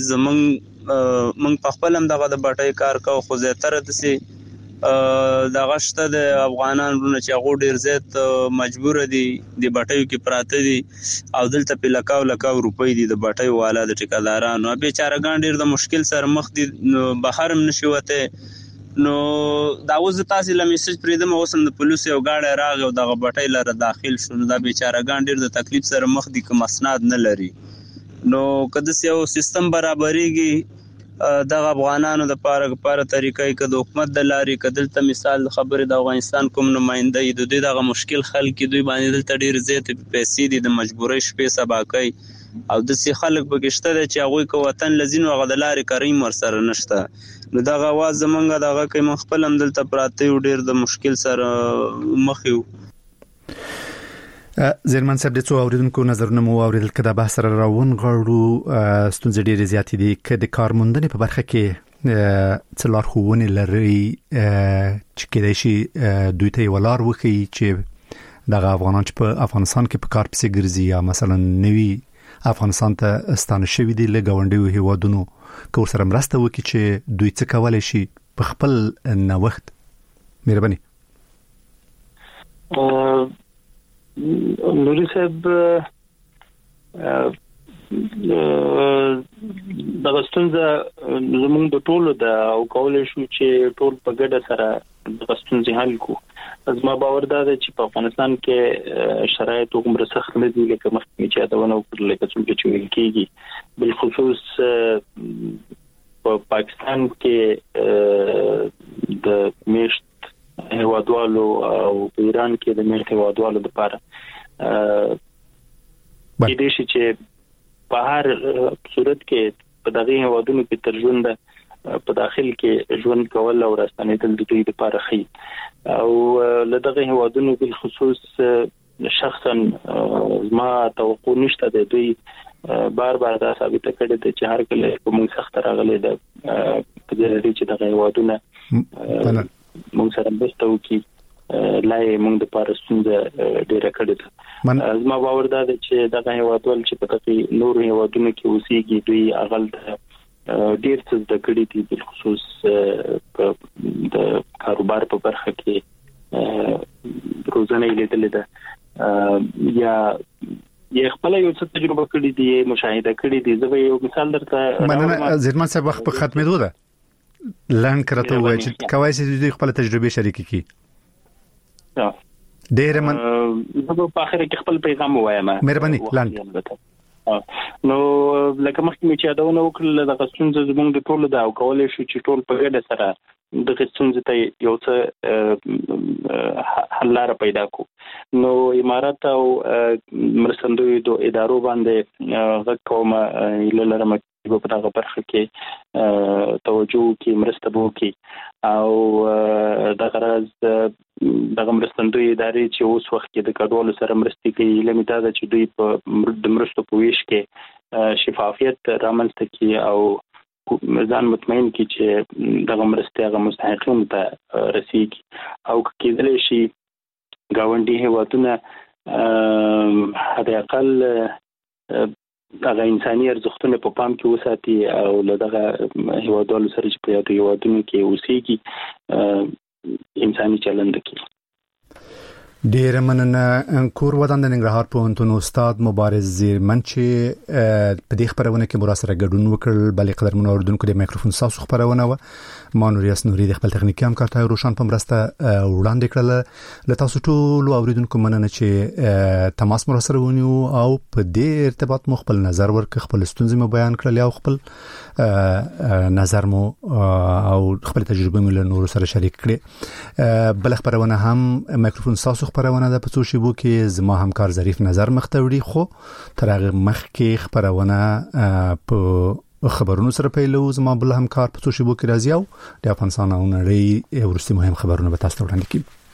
زمونږ په خپل هم دغه د بټۍ کار کوو، خو زیاتره داسې دغه شته د افغانان رونه چې هغو ډېر زیات مجبوره دي د بټیو کې پراته دي او دلته پې لکاو روپۍ دي د بټیو والا د ټیکادارانو. بیچارهګان ډېر د مشکل سره مخ دي، بهر هم نشي وتی. نو دا اوس د تاسې له میسج پرېږدم، اوس هم د پولیسو یو ګاډی راغی او دغه بټۍ لره داخل شو. نو دا بیچارهګان ډېر د تکلیف سره مخ دي که مسناد نه لري. نو که داسې یو سیستم برابرېږي دغه افغانانو دپاره طریقه که د حکومت د لارې، که دلته مثال د خبرې د افغانستان کوم نماینده وي، د دوی دغه مشکل خلک دوی باندې دلته ډېر زیاتې پیسې دي، د مجبورۍ شپې سبا کوي او داسې خلک پکې شته دی چې هغوی که وطن له ځي نو هغه د لارې کریم ورسره نشته. نو دغه اواز زمونږ دغه کوي، موږ خپل هم دلته پراته یو، ډېر د مشکل سره مخ یو. زیرمن صاحب د څو اوریدونکو نظرونه مو اوریدل که د بحث سره راونغاړو. ستونزې ډېرې زیاتې دي که د کارموندنې په برخه کې څه لارښوونې لرئ چې کېدای شي دوی ته یې لار وښیي چې دغه افغانان چې په افغانستان کې په کار پسې ګرځي یا مثلا نوي افغانستان ته ستانه شوي دي له ګاونډیو هیوادونو، که ورسره مرسته وکړي چې دوی څه کولی شي په خپل نوښت. مهرباني. نوري صاحب دغه ستونزه زموږ د ټولو ده او کولی شو چې ټول په ګډه سره دغه ستونزې حل کړو. زما باور دا ده چې په افغانستان کې شرایط هغومره سخت نه دي لکه مخکې چې یادونه وکړله، لکه څومره چې ویل کېږي. بالخصوص په پاکستان کې د میشت هیوادوالو او په ایران کې د میشت هیوادوالو لپاره کېدای شي چې په هر صورت کې په دغه هیوادونو کې تر ژونده په داخل کې ژوند کول او راستنېدل د دوی لپاره ښه او له دغه هیوادونو بالخصوص شخصا ما توقع نشته د دوی بار دا ثابته کړې ده چې هر کله په موږ سخت راغلي ده په دې چې دغه هیوادونه موږ سره مرسته وکړي لای موږ د پارستونده ډیره کړې ده. زما باور دا ده چې دغه هیوادوال چې په دغه نور هیوادونو کې اوسېږي دوی اغل ډیر څه د کړې دي بالخصوص د کاروبار په برخه کې روزانه لیدل ده یا یې خپل یو څه تجربه کړې دي مشاهده کړې دي. زه به یو مثال درته مننه زیرمن صاحب وخت په ختمېدو ده لان کرته وای چې کوي چې دوی خپل تجربه شریک کړي. ډېر من زه په اخر کې خپل پیغام وایم. مهرباني لاند نو لکه مخکې چې یادونه وکړل د ستونزې زموږ د ټولو دا او کولای شو چې ټول په ګډه سره د ستونزې ته یو څه حل لاره پیدا کو. نو امارات او مرستندوی د ادارو باندې غږ کوم لرم په دغه برخه کې توجه کې مرسته وکړي او د غرض دغه مرستندوی ادارې چې اوس وخت کې د کډوالو سره مرستې کوي لمې دا چې دوی په د مرستو په ویش کې شفافیت رامنځته کړي او ځان مطمئن کړي چې دغه مرستې هغه مستحقینو ته رسیږي او کېدلی شي ګاونډي هیوادونه حداقل دغه انساني ارزښتونه په پام کې وساتي او له دغه هیوادوالو سره چې په یادو هیوادونو کې اوسېږي انساني چلند کوي. ډیر مننه. کور ودان د ننګرهار پوهنتون استاد مبارز زیرمن چې په دې خبرونه کې مراسره ګډون وکړ. بلې قدر منوردونکو د مایکروفون ساسو خبرونه و ما نوریاس نوري د خپل تخنیکی همکارتای روشن په مرسته وړاندې کړل. له تاسو ټول اوریدونکو مننه چې تماس مراسره ونیو او په دې ارتباط مو خپل نظر ورکړ، خپل ستونزې مو بیان کړل او خپل نظر مو او خپل تجربه مو له نورو سره شریک کړې. بل خبرونه هم مایکروفون ساسو خبرونه د پڅو شیبو کې زما همکار ظریف نظر مختوړي، خو تر هغه مخکې خبرونه په خبرونو سره پیلو. زما بل همکار پڅو شیبو کې راځي او د افغانستان او نړۍ ورستي مهم خبرونه به تاسو ته وړاندې کړي.